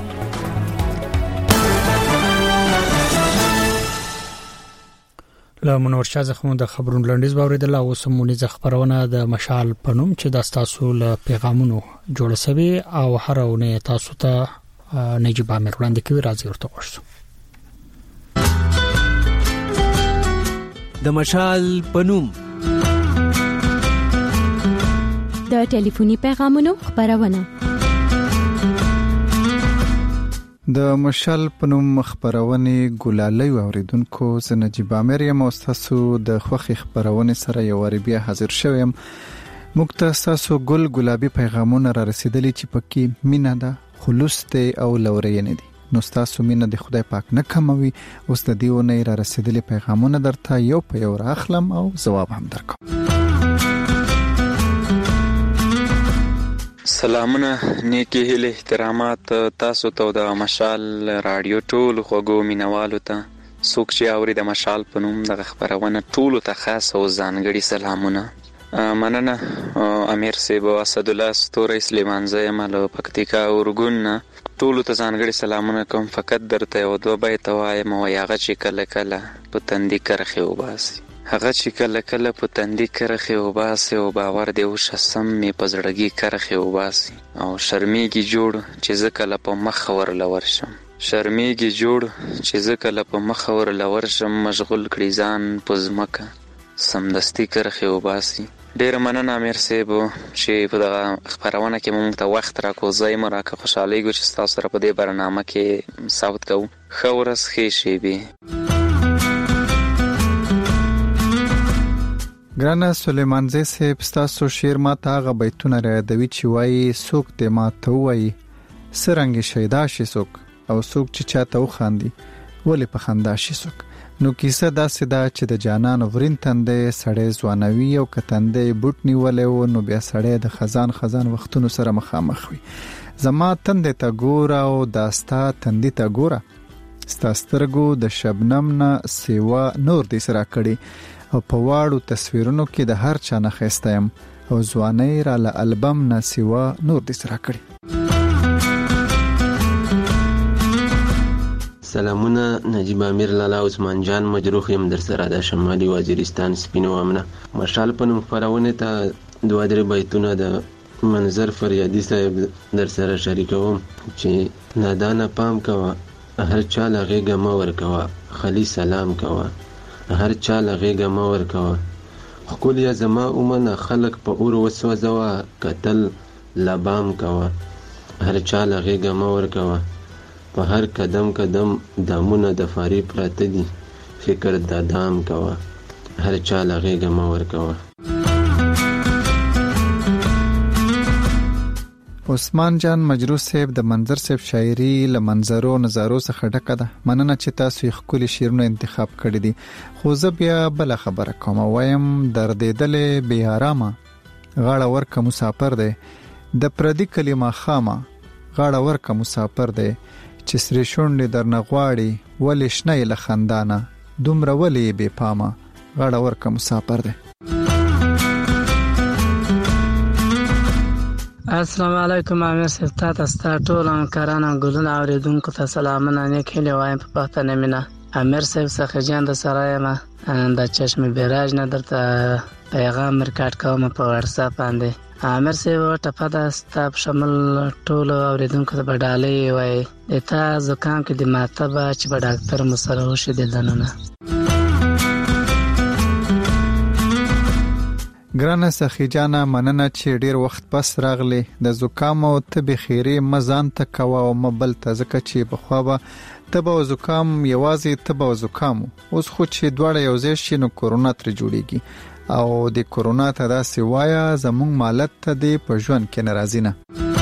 له منور شاه زخمو د خبرونو لنډیز باوریدل او سمونیز خبرونه د مشال پنوم چې د تاسو له پیغامونو جوړ شوی او هرونه تاسو ته نجيب امیر وړاندې کوي. راځي ورته وښو د مشال پنوم د ټلیفوني پیغامونو خبرونه د مشال پنوم خبرونه ګلالي اوریدونکو ز نجيب امیر یم تاسو د خوخي خبرونه سره یو وربیا حاضر شوم. مکتاسو ګل ګلابي پیغامونه را رسیدلی چې پکې مینا ده خلوص ته او لوري نه دي. نو تاسو مینا د خدای پاک نه کموي. اوس د دیو نه را رسیدلی پیغامونه درته یو په یو راخلم او جواب هم درکوم. سلامونه نیکی هیله احترامات تاسو ته د مشال رادیو ټول خوګو مینوالو ته څوک چې اوري د مشال په نوم د خبرونه ټول ته خاص او ځانګړي سلامونه. مننه امیر صاحب اسد الله ستوره سلیمان زایم له پکتیکا اورګون ټول ته ځانګړي سلامونه کوم. فقط درته یو دوه بیت وایم او یاغه چې کله کله په تندې کرخه وباسي هغه چې کله کله په تندې کرخه وباسي او باور دی او شسم می پزړګي کرخه وباسي او شرمېږي جوړ چې زکه په مخ ور لورشم شرمېږي جوړ چې زکه په مخ ور لورشم مشغول کړي ځان پزمکه سمدستي کرخه وباسي. ډیر مننه امیر صاحب چې په دغه خبرونه کې مونږ ته وخت راکوځای مو راکه خوشحالي ګو چې تاسو سره په دې برنامه کې صوت کوو. خورس خې شي به ګرانه سلیمان زی صاحب تاسو شعر ما ته غ بیتونه را دوي چې وایي سوک ته ما ته وایي سرنګ شیدا شي سوک او سوک چې چاته وخاندي ولې په خندا شي سوک. نو کیسه دا سدا چې د جانان ورین تندې سړې ځوانوي او کتندې بوت نیولې و نو بیا سړې د خزان خزان وختونو سره مخامخ وي. زما تندې ته ګوره او داستا تندې ته ګوره ستاسترګو د شبنم نه سیوا نور دې سره کړي او په واړو تصویرونو کې د هر چا نه خسته يم او ځواني را له البم نه سیوا نور دې سره کړي. سلامونه نجيب امیر لالا عثمان جان مجروح يم در سره د شمالي وزیرستان سپینو امنه مشال پنوم خبرونه ته دوه درې بیتونه د منظر فریادي صاحب در سره شریکوم چې نادانه پام کوه هر چا لغه ګم ور کوه خلی سلام کوه هر چا لغه ګم ور کوه خپل یا زما اومنه خلک په اور وسوځوا قتل لبام کوا هر چا لغېږه مه ورکوه په هر قدم قدم دامونه د فارې پراته دي فکر د دام کوه هر چا لغېږه مه ورکوه. عثمان جان مجروح صاحب د منظر صاحب شاعري له منظرو نظارو څخه ډکه ده. مننه چې تاسو یې ښکلي شعرونه انتخاب کړي دي. خو زه بیا بله خبره کوم، وایم دردېدلې بې ارامه غاړه ورکه مسافر دی، د پردي کلي ماښامه غاړه ورکه مسافر دی، چې سرې شونډې درنه غواړي ولې شنه یې له خندانه دومره ولې یې بې پامه غاړه ورکه مسافر دی. السلام علیکم امیر صاحب، تا ته ستا ټول همکاران او ګلونه اورېدونکو ته سلامونه نیک هیلې وایم په پښتنه مینه. امیر صاحب څخه جان د سره یم، د چشم بیراج نه درته پیغام ریکارډ کوم په واتساپ باندې. امیر صاحب ټپه ده ستا په شمول ټولو اورېدونکو ته به ډالۍ وایي د تا زکام کې د ماته به چې به ډاکټر مو سره وشي د دننه. ګرانه سخی جانه مننه چې ډیر وخت پس راغلی. د زکام او تبې خیرې مزان ته کوه او مبل ته، ځکه چې بخوا به تبه او زکام یوازې تبه او زکام، اوس خو چې دواړه یو ځای شي نو کورونا ترې جوړیږي. او د کورونا ته داسې وایه زمونږ مالت ته دی په ژوند کې ناراضي نه.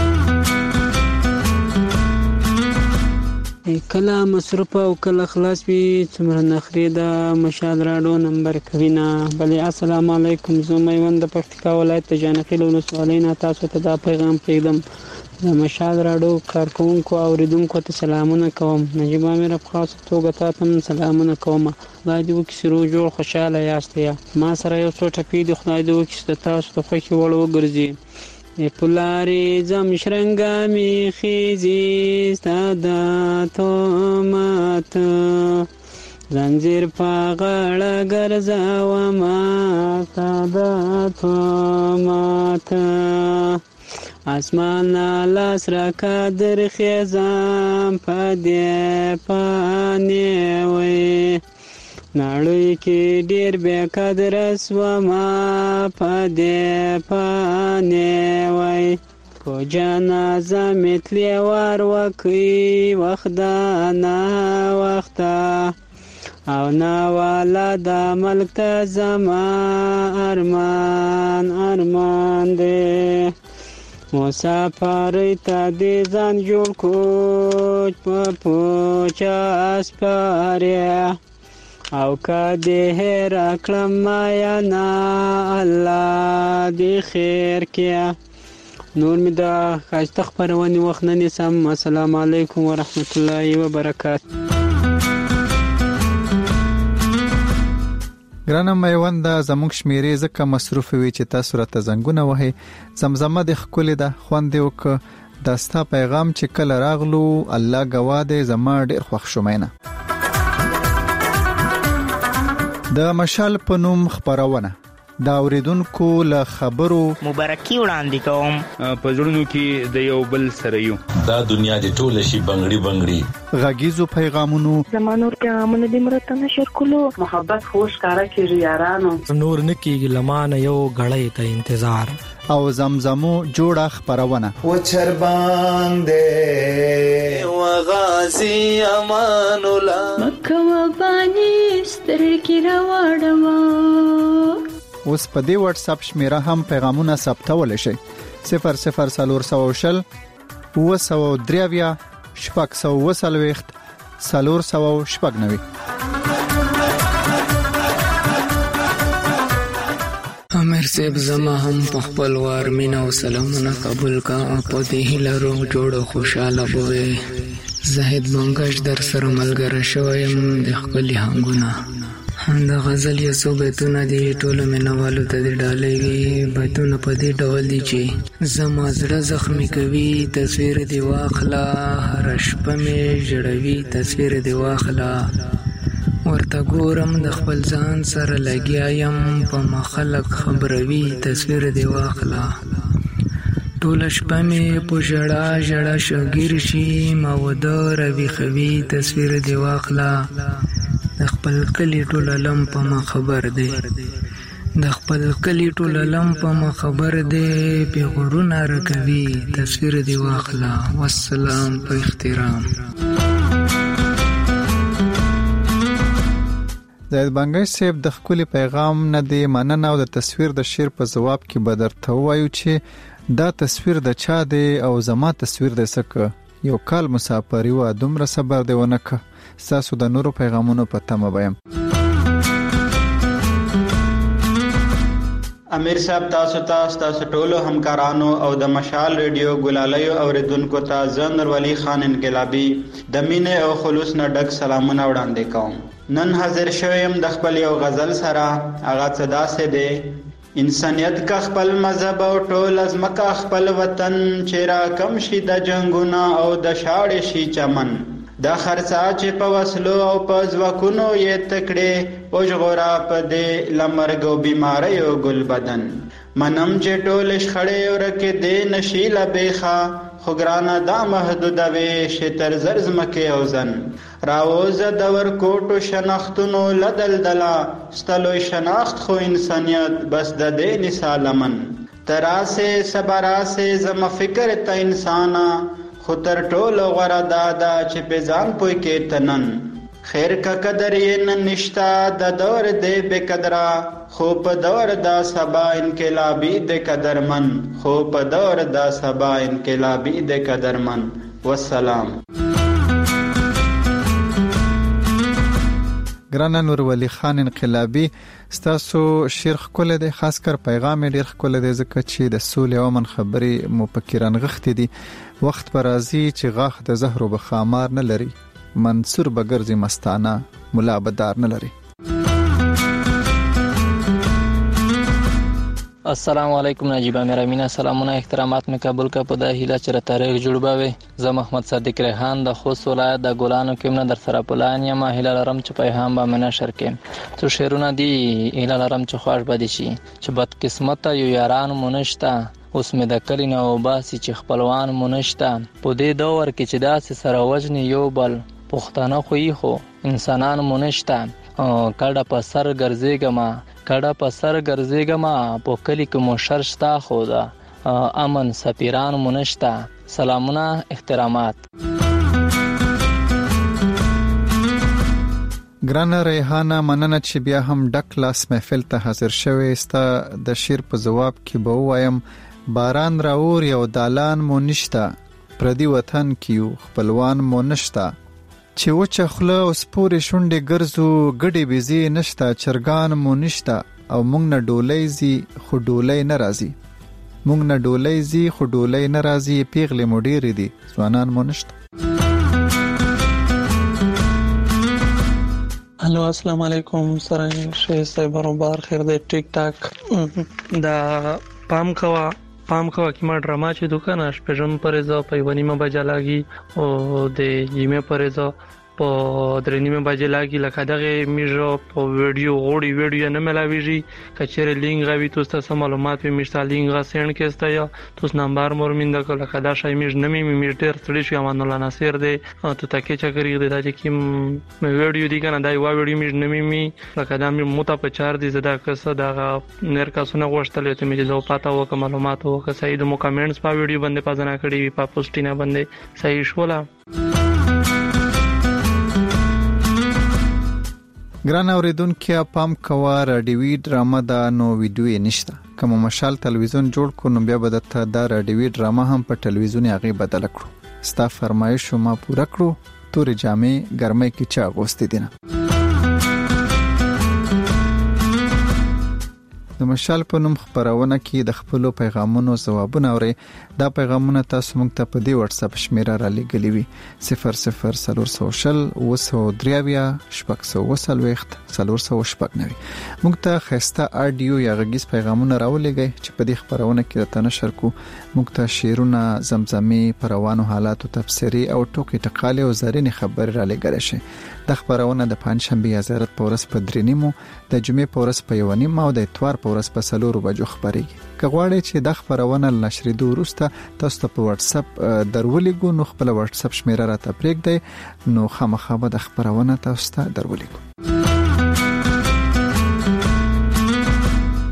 کله مصروف او کله خلاص وي څومره نخرې د مشال راډیو نمبر کوي نه. بلې السلام علیکم، زه میوند د پکتیکا ولایت د جانقیل ولسوالۍ نه تاسو ته دا پیغام پرېږدم. د مشال راډیو کارکوونکو او اوریدونکو ته سلامونه کوم. نجیب امیر په خاصه توګه تا ته سلامونه کوم. خدای دې وکړي چې روغ جوړ خوشحاله یاست. یا ما سره یو څو ټپې دي، خدای دې وکړي چې تاسو د خوښې وړ وګرځي. پلاری زم شرنگا می خیزی ستادا تومات زنجیر پا غړه ګرځاوه ما ستادا تومات اسمان لاس را قدر خیزم پا دی پانی وی نړۍ کې ډیر بې قدره سومه په دې پانې وای په جنازه مې تلې ور وکړي وخت ده نه وخته او ناواله د ملک ته زما ارمان ارمان دی مسافرۍ ته دې ځان جوړ کوچ په پوچه اسپارې او که دې هېر کړم مایا نه الله دې خیر کړي. نور مې د ښایسته خپرونې وخت نه نیسم. السلام علیکم ورحمت الله وبرکاته. ګرانه میونده زموږ شمیرې ځکه مصروف وي چې تاسو راته زنګونه وهئ. زمزمه دې ښکلې ده، خوند دې وکړه. دا ستا پیغام چې کله راغلو الله ګواه دی زما ډېر خوښ شو. مینه د مشال په نوم خبرونه دا اوریدونکو له خبرو مبارکي وړاندې کوم. په زړونو کې د یو بل سره یو دا دنیا دې ټول شي بنگړي بنگړي غږیزو پیغامونو زمانور پیغامونه دې مرته نشر کولو محبت خوش کارا کیږي یارانو نور نکیږي لمانه یو غړې ته انتظار او زمزمو جوړه خبرونه و چربان دې و غازی امان الله مکه و بانی ستر کی راوړم. اوس په دې واتس اپ شمیره هم پیغامونه ثبتول شي. صفر صفر سلور سو شل و سو دریویا شپږ سو وسلويخت سلور سو شپږ نوي. امیر صاحب زما هم په خپل وار مینا او سلامونه قبول کا په دې لارو جوړ خوشاله بوي. زاهد منګش در سره ملګری شوم د خپل هنګونه دا غزل یې سو بیتونه دي ټولو مینوالو ته دی ډالۍ وي. بیتونه په دې ډول دي چې زما زړه زخمي کوي تصویر دی واخلا هر شپه مې ژړوي تصویر دی واخلا ورته ګورم د خپل ځان سره لګیا یم په مخلق خبروي تصویر دی واخلا ټوله شپه مې په ژړا ژړا شګیر شي ما ودار ویخوي تصویر دی واخلا د خپل کلی ټول علم په ما خبر دی د خپل کلی ټول لم په خبر دی پیغورونه رکوي تصویر دی واخلا والسلام په احترام. زید بنگش صاحب د خپل پیغام نه دی مننه او د تصویر د شیر په جواب کې بدرته وایو چې دا تصویر د چا دی او زما تصویر د سکه یو کال مسافر یو دومره صبر دی ونکه تاسو د نورو پیغامونو په تمه بیم. امیر صاحب تاسو ته تاسو ټولو همکارانو او د مشال ریډیو ګلالیو اوریدونکو ته زه نورولی خان انقلابی د مینې او خلوص نه ډک سلامونه وړاندې کوم. نن حاضر شوم د خپل یو غزل سره. هغه څه داسې دی: انسانیت کا خپل مذهب او ټول ازمکه خپل وطن چې را کم شي د جنگونه او د شاړې شي چمن دا خرڅا چې په وسلو او په ځواکونو یې تکړې او ژغورا په دې لمرګ او بیماری او ګل بدن منم چې ټول شخړې ورکه دې نشي لبېخا خو ګرانه دا محدوده وي شتر زرز مکه او زن راوز د ور کوټو شناختونو لدلدلا ستلوي شناخت خو انسانيت بس د دې نسالمن تراسه صبراسه زم فکر ته انسانا خو تر ټولو غوړه دادا چې په ځان پوي کې تنن خیر کا قدر یې نن نشتا د دور دې بے قدرا خو په دور دا سبا انقلابی دې قدرمن خو په دور دا سبا انقلابی دې قدرمن. والسلام. ګران نورولی خان انقلابی ستاسو شیر خپل دی خاص کر پیغام ډیر خپل دی ځکه چې د سولې او من خبري مفکران غختې دي. وخت پر راځي چې غاخ د زهر او بخامار نه لري منصور بغرزي مستانه مولا بدار نه لري. السلام علیکم نجیب امیر امینه سلامونه احترامات مې قبول کا په د هیله چې تاریخ جوړبوي. زه محمد صادق ریحان د خوست ولایت د ګولانو کې من در سره پلان یم. هیله لرم چې پیغام به منه شر کې څو شعرونه دي. هیله لرم چې خوښ بد شي چې بد قسمت یو یاران مونشتا اوس مې د کلی نه وباسي چې خپلوان مونشتا په دې دور کې چې داسې سره وجنی یو بل پښتانه خو یې خو انسانان مونشتا کډه په سر ګرځېګما کډه په سر ګرځېګما په کلی کې مو شر شتا خو دا امن سفیران مونشتا. سلامونه احترامات. ګران ریحانه مننه چې بیا هم ډک لاس محفل ته حاضر شوې ستا د شیر په جواب کې به وایم باران راور یو دالان مو نشتا پردي وطن کیو خپلوان مو نشتا چې وچه خله او سپورې شونډې ګرځو ګډې بيزي نشتا چرګان مو نشتا او مونږ نه ډولۍ زی خو ډولۍ ناراضي مونږ نه ډولۍ زی خو ډولۍ ناراضي پیغلې مو ډېرې دي ځوانان مو نشتا. هلو السلام علیکم سره شه سایبر بار خیر دې ټیک ټاک دا پام کوا پام کوا کی ما ډراما چې دکان اش پېژم پرې ځو په ونی ما بجا لاګي او د یمه پرې ځو په درې نیمه بجې لاګي لکه دغه میژو په ویډیو غوړي ویډیو نه ملاويږي کچره لینک غوي تاسو ته معلومات به مشته لینک غا سند کېستا یا تاسو نمبر مورمین د کله کدا شای میژ نمی می ډیر تړي شو امان الله ناصر دی ته تکي چا کوي د چې کیم ویډیو دی کنه دای وا ویډیو میژ نمی می لکه دا می موته په چار دی زدا کسه دا نر کا سونه غوښتل ته می جو پاتا وک معلومات وک صحیح د مو کمنټس په ویډیو باندې پازنه کړی په پوسټینه باندې صحیح شولا. ګران اوریدونکو پام کوا راډیوي ډراما دا نو ویډیو نشته کوم مشال تلویزیون جوړ کو نو بیا به د دا راډیوي ډراما هم په تلویزیون هغه بدل کړو. ستا فرمایش ما پوره کړو. تورې جامې ګرمۍ کې چا غوستې دي. د مشال په نوم خبرونه کې د خپل پیغامونو جوابونه اوري. دا پیغامونه تاسو موږ ته په دی واتس اپ شمیره را لګلې وي صفر صفر سلور سوشل وسو دریاویا شپږ سو وسلويخت سلور سو شپږ نوي. موږ ته خسته اډیو یا غږیز پیغامونه راولېږئ چې په دې خبرونه کې راته نشر کو. موږ ته شعرونه زمزمي پروانو حالاتو تفسیری او ټوکی ټقاله او زرینې خبر را لګل شي. د خبرونه د پنځشنبه زیارت پورس په درینیمو د جمعې پورس په یونیم او د اتوار پورس په سلور بجو خبرېږي. کغواړئ چې د خبرونه نشریدو وروسته تاسو ته په واتس اپ درولېګو نو خپل واتس اپ شمیره راته پرېږدئ نو خامخا به د خبرونه تاسو ته درولېګو.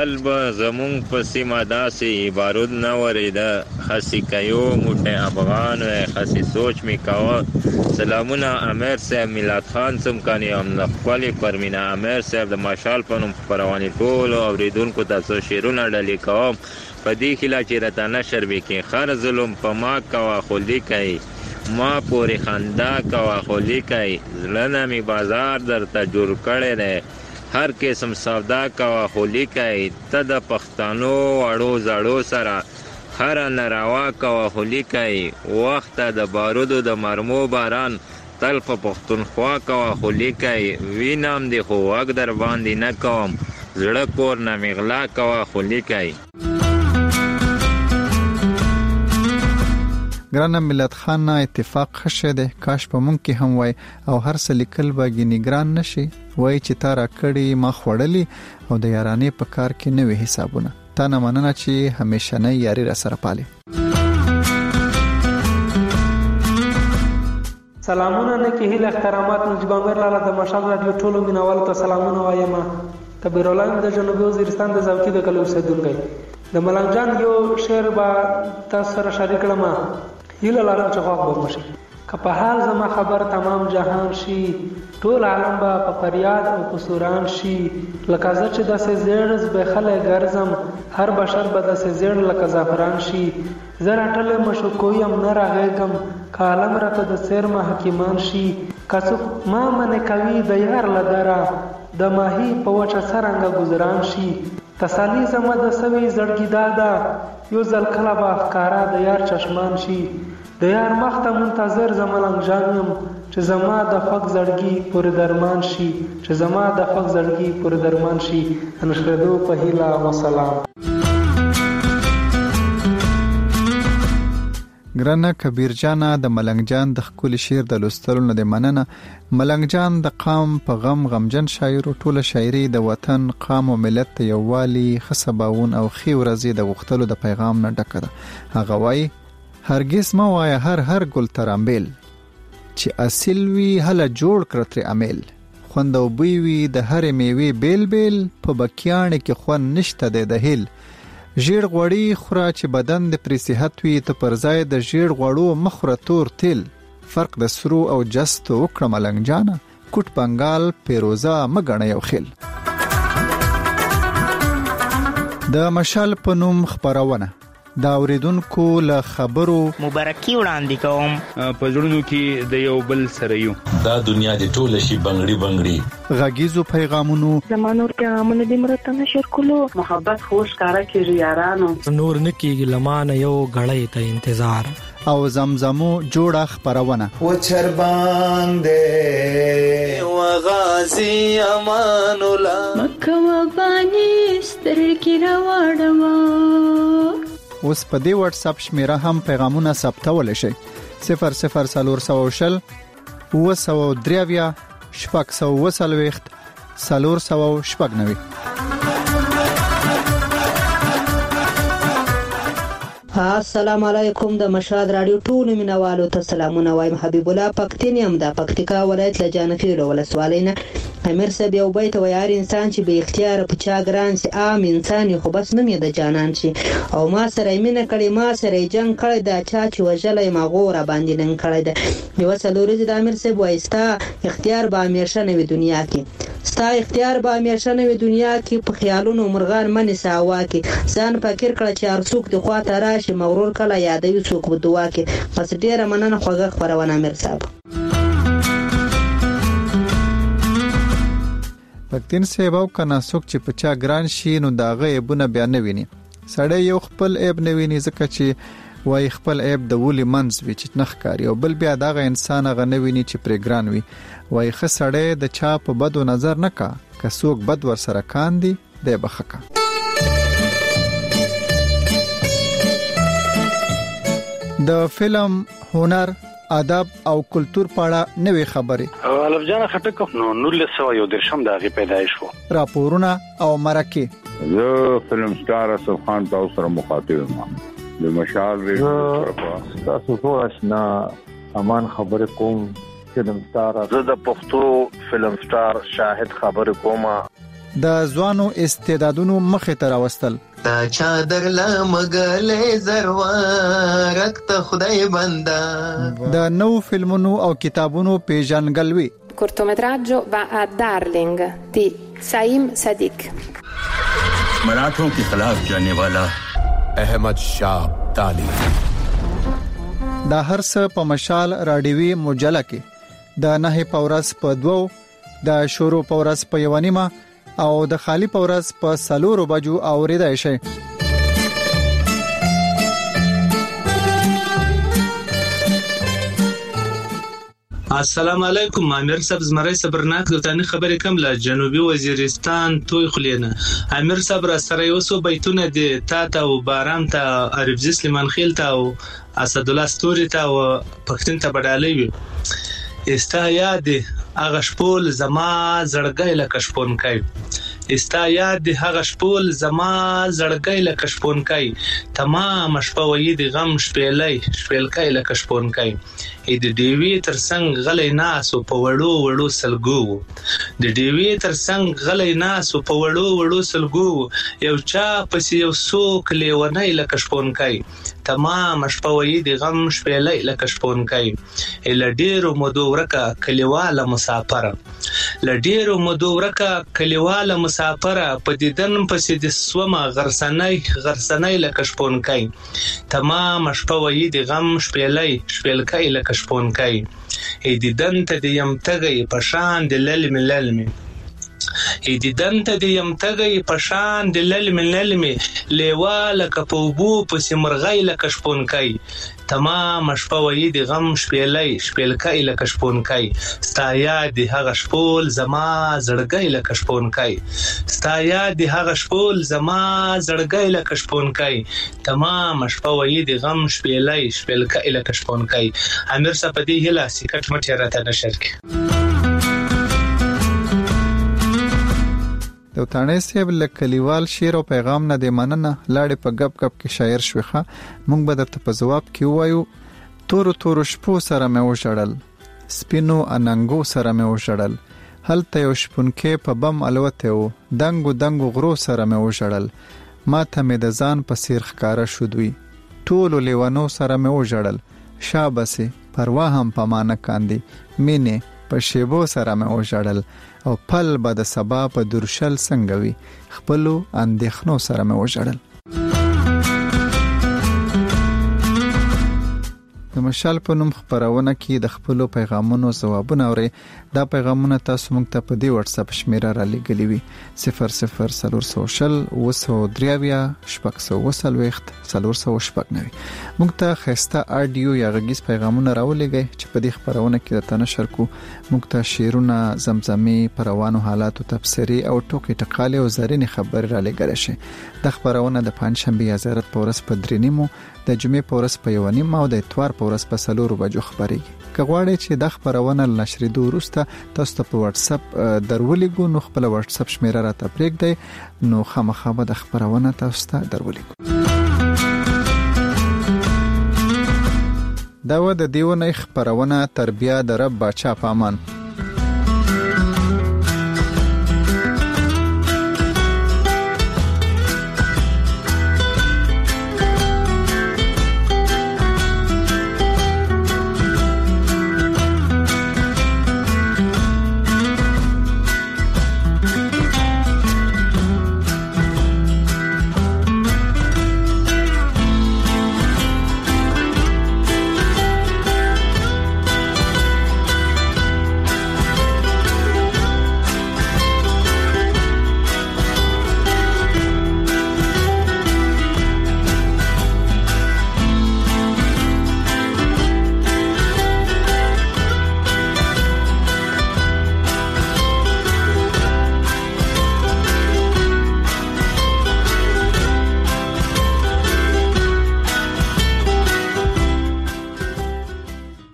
کال به زمون په سیمه داسې بارود نه ورېده خسي کيو موټه افغان و خسي سوچ می کاوه. سلامونه امیر صاحب میلاد خان سمکانی هم نخوالی پرمینا امیر صاحب د مشال په نوم خپروانی ټول اوریدونکو تاسو شیرونه ډلې کوم په دې خلا چې راته نشر وکي خر ظلم په ما کوا خولي کوي ما پوری خندا کوا خولي کوي زلنه می بازار درته جوړ کړي نه هر قسم سودا کوا خولي کوي ته د پښتنو اړو زړو سره هر ناروا کوا خولي کوي وخت د بارودو د مرمو باران تل په پښتونخوا کوا خولي کوي وینم دی خو وګ در باندې نه کوم زړه کور نه مغلا کوا خولي کوي. ګرانه ملت خان نه اتفاق خشه ده کاش په مونږ کې هم وای او هر څه لیکل به ګنیګران نشي وای چې تا را کړی ما خوړلی او د یارانې په کار کې نوې حسابونه تا نه مننه چې همیشه نه یاري را سره پالي. سلامونه نه کې هله احترامات نجیب امیر لاله د مشال رادیو ټولو مینوالو ته سلامونه وایم. کبیر الله د جنوبي وزیرستان د زوکی د کلو اوسیدونکی د ملنګ جان یو شعر با تاسو سره شریک کړم. هیله لرم چې غوږ به مشي که په حال زما خبر تمام جهان شي ټول عالم به په فریاد او په سوران شي لکه زه چې داسې زیړ زبېښلی ګرځم هر بشر به داسې زیړ لکه زعفران شي زه راټلی مشوکو یم نه راغېږم که عالم راته د څېرمه حکیمان شي که څوک ما منې کوي د یار له دره د ماهي په وچه څرنګه ګذران شي تسالی زما د سوي زړګي دادا یو ځل کله به ښکارا د یار چشمان شي د یار مخ ته منتظر زما لنګ جان یم چې زما د خوږ زړګي پورې درمان شي چې زما د خوږ زړګي پورې درمان شي. انشردو په هیله وسلام. ګرانه کبیر جانا د ملنګ جان د خپل شعر د لوستلو نه د مننه. ملنګ جان د قام په غم غمجن شاعر او ټوله شاعري د وطن قام او ملت ته یووالي خصباون او خي ورزي د غختلو د پیغام نه ډکه ده. هغه وای هرگز ما وای هر هر ګل ترامبل چې اصل وی هله جوړ کړ تر عمل خوند او بوی وی د هر میوي بیل بیل په بکیان کې خون نشته د هیل ژیر غوړی خورا چې بدن د پری صحت وي ته پر ځای د ژیر غوړو مخره تور تل فرق د سرو او جستو وکړه ملنګ جانا کوټ بنگال پیروزا مګنه یو خل. د مشال په نوم خبرونه دا اوریدونکو له خبرو مبارکي وړاندې کوم په ژوندونو کې د یو بل سره یو دا دنیا د ټول شي بنگړي بنگړي غږیزو پیغامونو زمانور پیغامونه د مرته نشر کولو محبت خوش کارا کیږي یارانو نور نکیږي لمانه یو غړې ته انتظار او زمزمو جوړه خبرونه و چربان دې و غازی امان الله مکه و بانی سترګې راوړم. اوس په دې واتس اپ شمیره هم پیغامونه ثبتول شي صفر صفر سالور سو شل و سو دریویا شپږ سو وسلويخت سالور سو شپږ نوي. السلام علیکم د مشاد رادیو ټول مینوالو ته سلامونه وایم. حبیب الله پکتین یم د پکتیکا ولایت له جانفیر ولسوالۍ نه. امیر صاحب یو بیت ویار انسان چې به اختیار په چا ګران سي عام انسان خو بس نوم یې د جانان شي او ما سره مینه کړي ما سره جنگ کړي دا چا چې وجلې ما غوړه باندې نن کړي دا یو څلوري د امیر صاحب وایستا اختیار به همیشه نوې دنیا کې ستا اختیار به همیشه نوې دنیا کې په خیالونو مرغان منې ساوا کې ځان فکر کړه چې ارڅوک د خوا ته راشي مغرور کله یادوي څوک په دعا کې بس ډیره مننه خوږه خبرونه امیر صاحب. پکتین سیباو کنا څوک چې په چا ګران شي نو داغه ایبونه بیان نه ویني سړی یو خپل ایب نه ویني ځکه چې وای خپل ایب د ولي منځ وی چې نخ کاری او بل بیا داغه انسان غ نه ویني چې پر ګران وي وای خ سړی د چا په بدو نظر نه کا که څوک بد ور سره کان دی د بخکا. د فلم هنر ادب او کلچر پاړه نوې خبرې الف جان خټک نو نور سو یو درشم دغه پیدایش وو راپورونه او مرکه زه فلم سٹار اسف خان تاسو سره مخاطب یم د مشال ریډیو تاسو ټول آشنا امان خبر کوم فلم سٹار زه د پښتو فلم سٹار شاهد خبر کوم د ځوانو استعدادونو مخې ته راوستل. تا چادر لمغلې زروارک ته خدای بندا. د نو فلمونو او کتابونو پیژنګلوي. cortometraggio va a Darling di Saim Sadiq. मराठों के खिलाफ जाने वाला अहमद शाह अब्दाली. دا هر څه په مشال راډیوي مجله کې د نه پورس په دوو د شورو پورس په یوانیمه او د خالی پورس په سلورو بجو اوریدای شي. السلام علیکم. امیر صاحب زمری صبرناک دوتانی خبرې کوم له جنوبي وزیرستان توي خلینا. امیر صاحب را سره یو سو بیتونه دي تا ته او باران ته عربزي سلیمان خیل ته او اسد الله ستوري ته او پښتون ته بدالې وي. استا یاد هغه شپول زما زړګی له کشپون کوي. استا یاد هغه شپول زما زړګی له کشپون کوي. تمام شپه وې د غم شپېلې شپېلکای له کشپون کوي. ا د دیوی تر څنګ غلې ناسو په وړو وړو سلګو. د دیوی تر څنګ غلې ناسو په وړو وړو سلګو. یو چا پس یو څوک لیونی له کشپون کوي. تمام شپه وې د غم شپېلې له کشپون کوي. ال ډیرو مودو ورکه کلیواله مسافر. ل ډیرو مودو ورکه کلیواله مسافر په دیدن پسې د سومه غرسنۍ غرسنۍ له کشپون کوي. تمام شپه وې د غم شپېلې شپېلکای له کشپون کوي. ای دیدن ته د یم تګي په شان د للم للم. ای دیدن ته د یم تګي په شان د للم للم. لیواله کپوبو پسې مرغۍ له کشپون کوي. تمام شپه وې د غم شپېلې شپېلکای له کشپون کوي. ستا یاد هغه شپول زما زړګی له کشپون کوي. ستا یاد هغه شپول زما زړګی له کشپون کوي. تمام شپه وې د غم شپېلې شپېلکای له کشپون کوي. امیر صاحب دې هلا سکټ مټه راته نشر کی. د وطني صاحب له کلیوال شعر او پیغام نه د مننه لاړې په غب غب کې شاعر شوخه. مونږ به درته په جواب کې وایو تور تور شپو سره مې وشړل سپینو اننګو سره مې وشړل. هلته یو شپونکې په بم الوته و دنګو دنګو غرو سره مې وشړل. ما ته مې د ځان په سیر ښکارا شو دوی ټول لیوانو سره مې وشړل. شابسي پروا هم پمانه کاندي مینه په شیبو سره مې وشړل. او پل به د سبا په درشل څنګه وي خپلو اندېښنو سره مې وژړل. د مشال په نوم خبرونه کې د خپلو پیغامونو ځوابونه اوري. دا پیغامونه تاسو موږ ته په دې واتس اپ شمیره را لګلې وي صفر صفر سلور سوشل وسو دریاویا شپږ سو وسلويخت سلور سو شپږ نوي. موږ ته خسته اډیو یا غږیز پیغامونه راولېږئ چې په دې خبرونه کې د تنشر کو. موږ ته شعرونه زمزمي پروانو حالاتو تفسیری او ټوکې ټقالې او زرینې خبرې را لګل شي. د خبرونه د پنځشنبه یا زیارت پورس په درینیمو د جمعې پورس په یوانیم او د اتوار پورس په سلورو بجو خبرېږي. که غواړئ چې د خبرونه نشریدو وروسته تاسو ته په واتس اپ درولېږو نو خپل واتس اپ شمیره راته پرېږدئ نو خامخا به د خبرونه تاسو ته درولېږو. دا و د دیونه خبرونه تربیه د رب باچا پامان.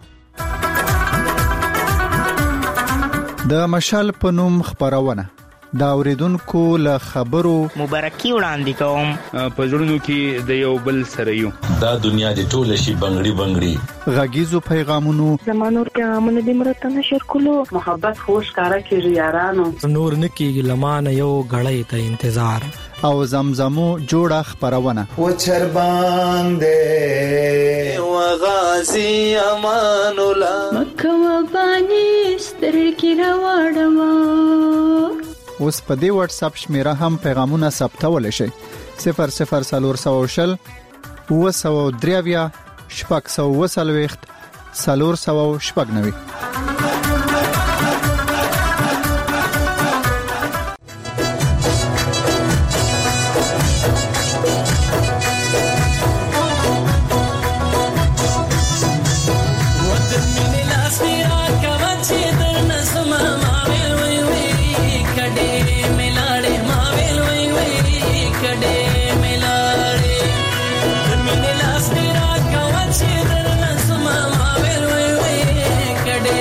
د مشال په نوم خبرونه دا اوریدونکو له خبرو مبارکي وړاندې کوم. په زړونو کې د یو بل سره یو. دا دنیا د ټوله شي بنگړي بنگړي. غږیزو پیغامونو زمانور پیغامونه د مرته نشر کولو. محبت خوش کارا کیږي یارانو. نور نکیږي لمانه یو غړی ته انتظار. او زمزمو جوړه خبرونه. و چربان دې و غازی امان الله. مکه و بانی سترګې راوړم. اوس په دې واتس اپ شمیره هم پیغامونه ثبتول شي. صفر صفر سلور سو شل و سو دریویا شپږ سو وسلويخت سلور سو شپږ نوي. کډې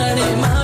غاړې ما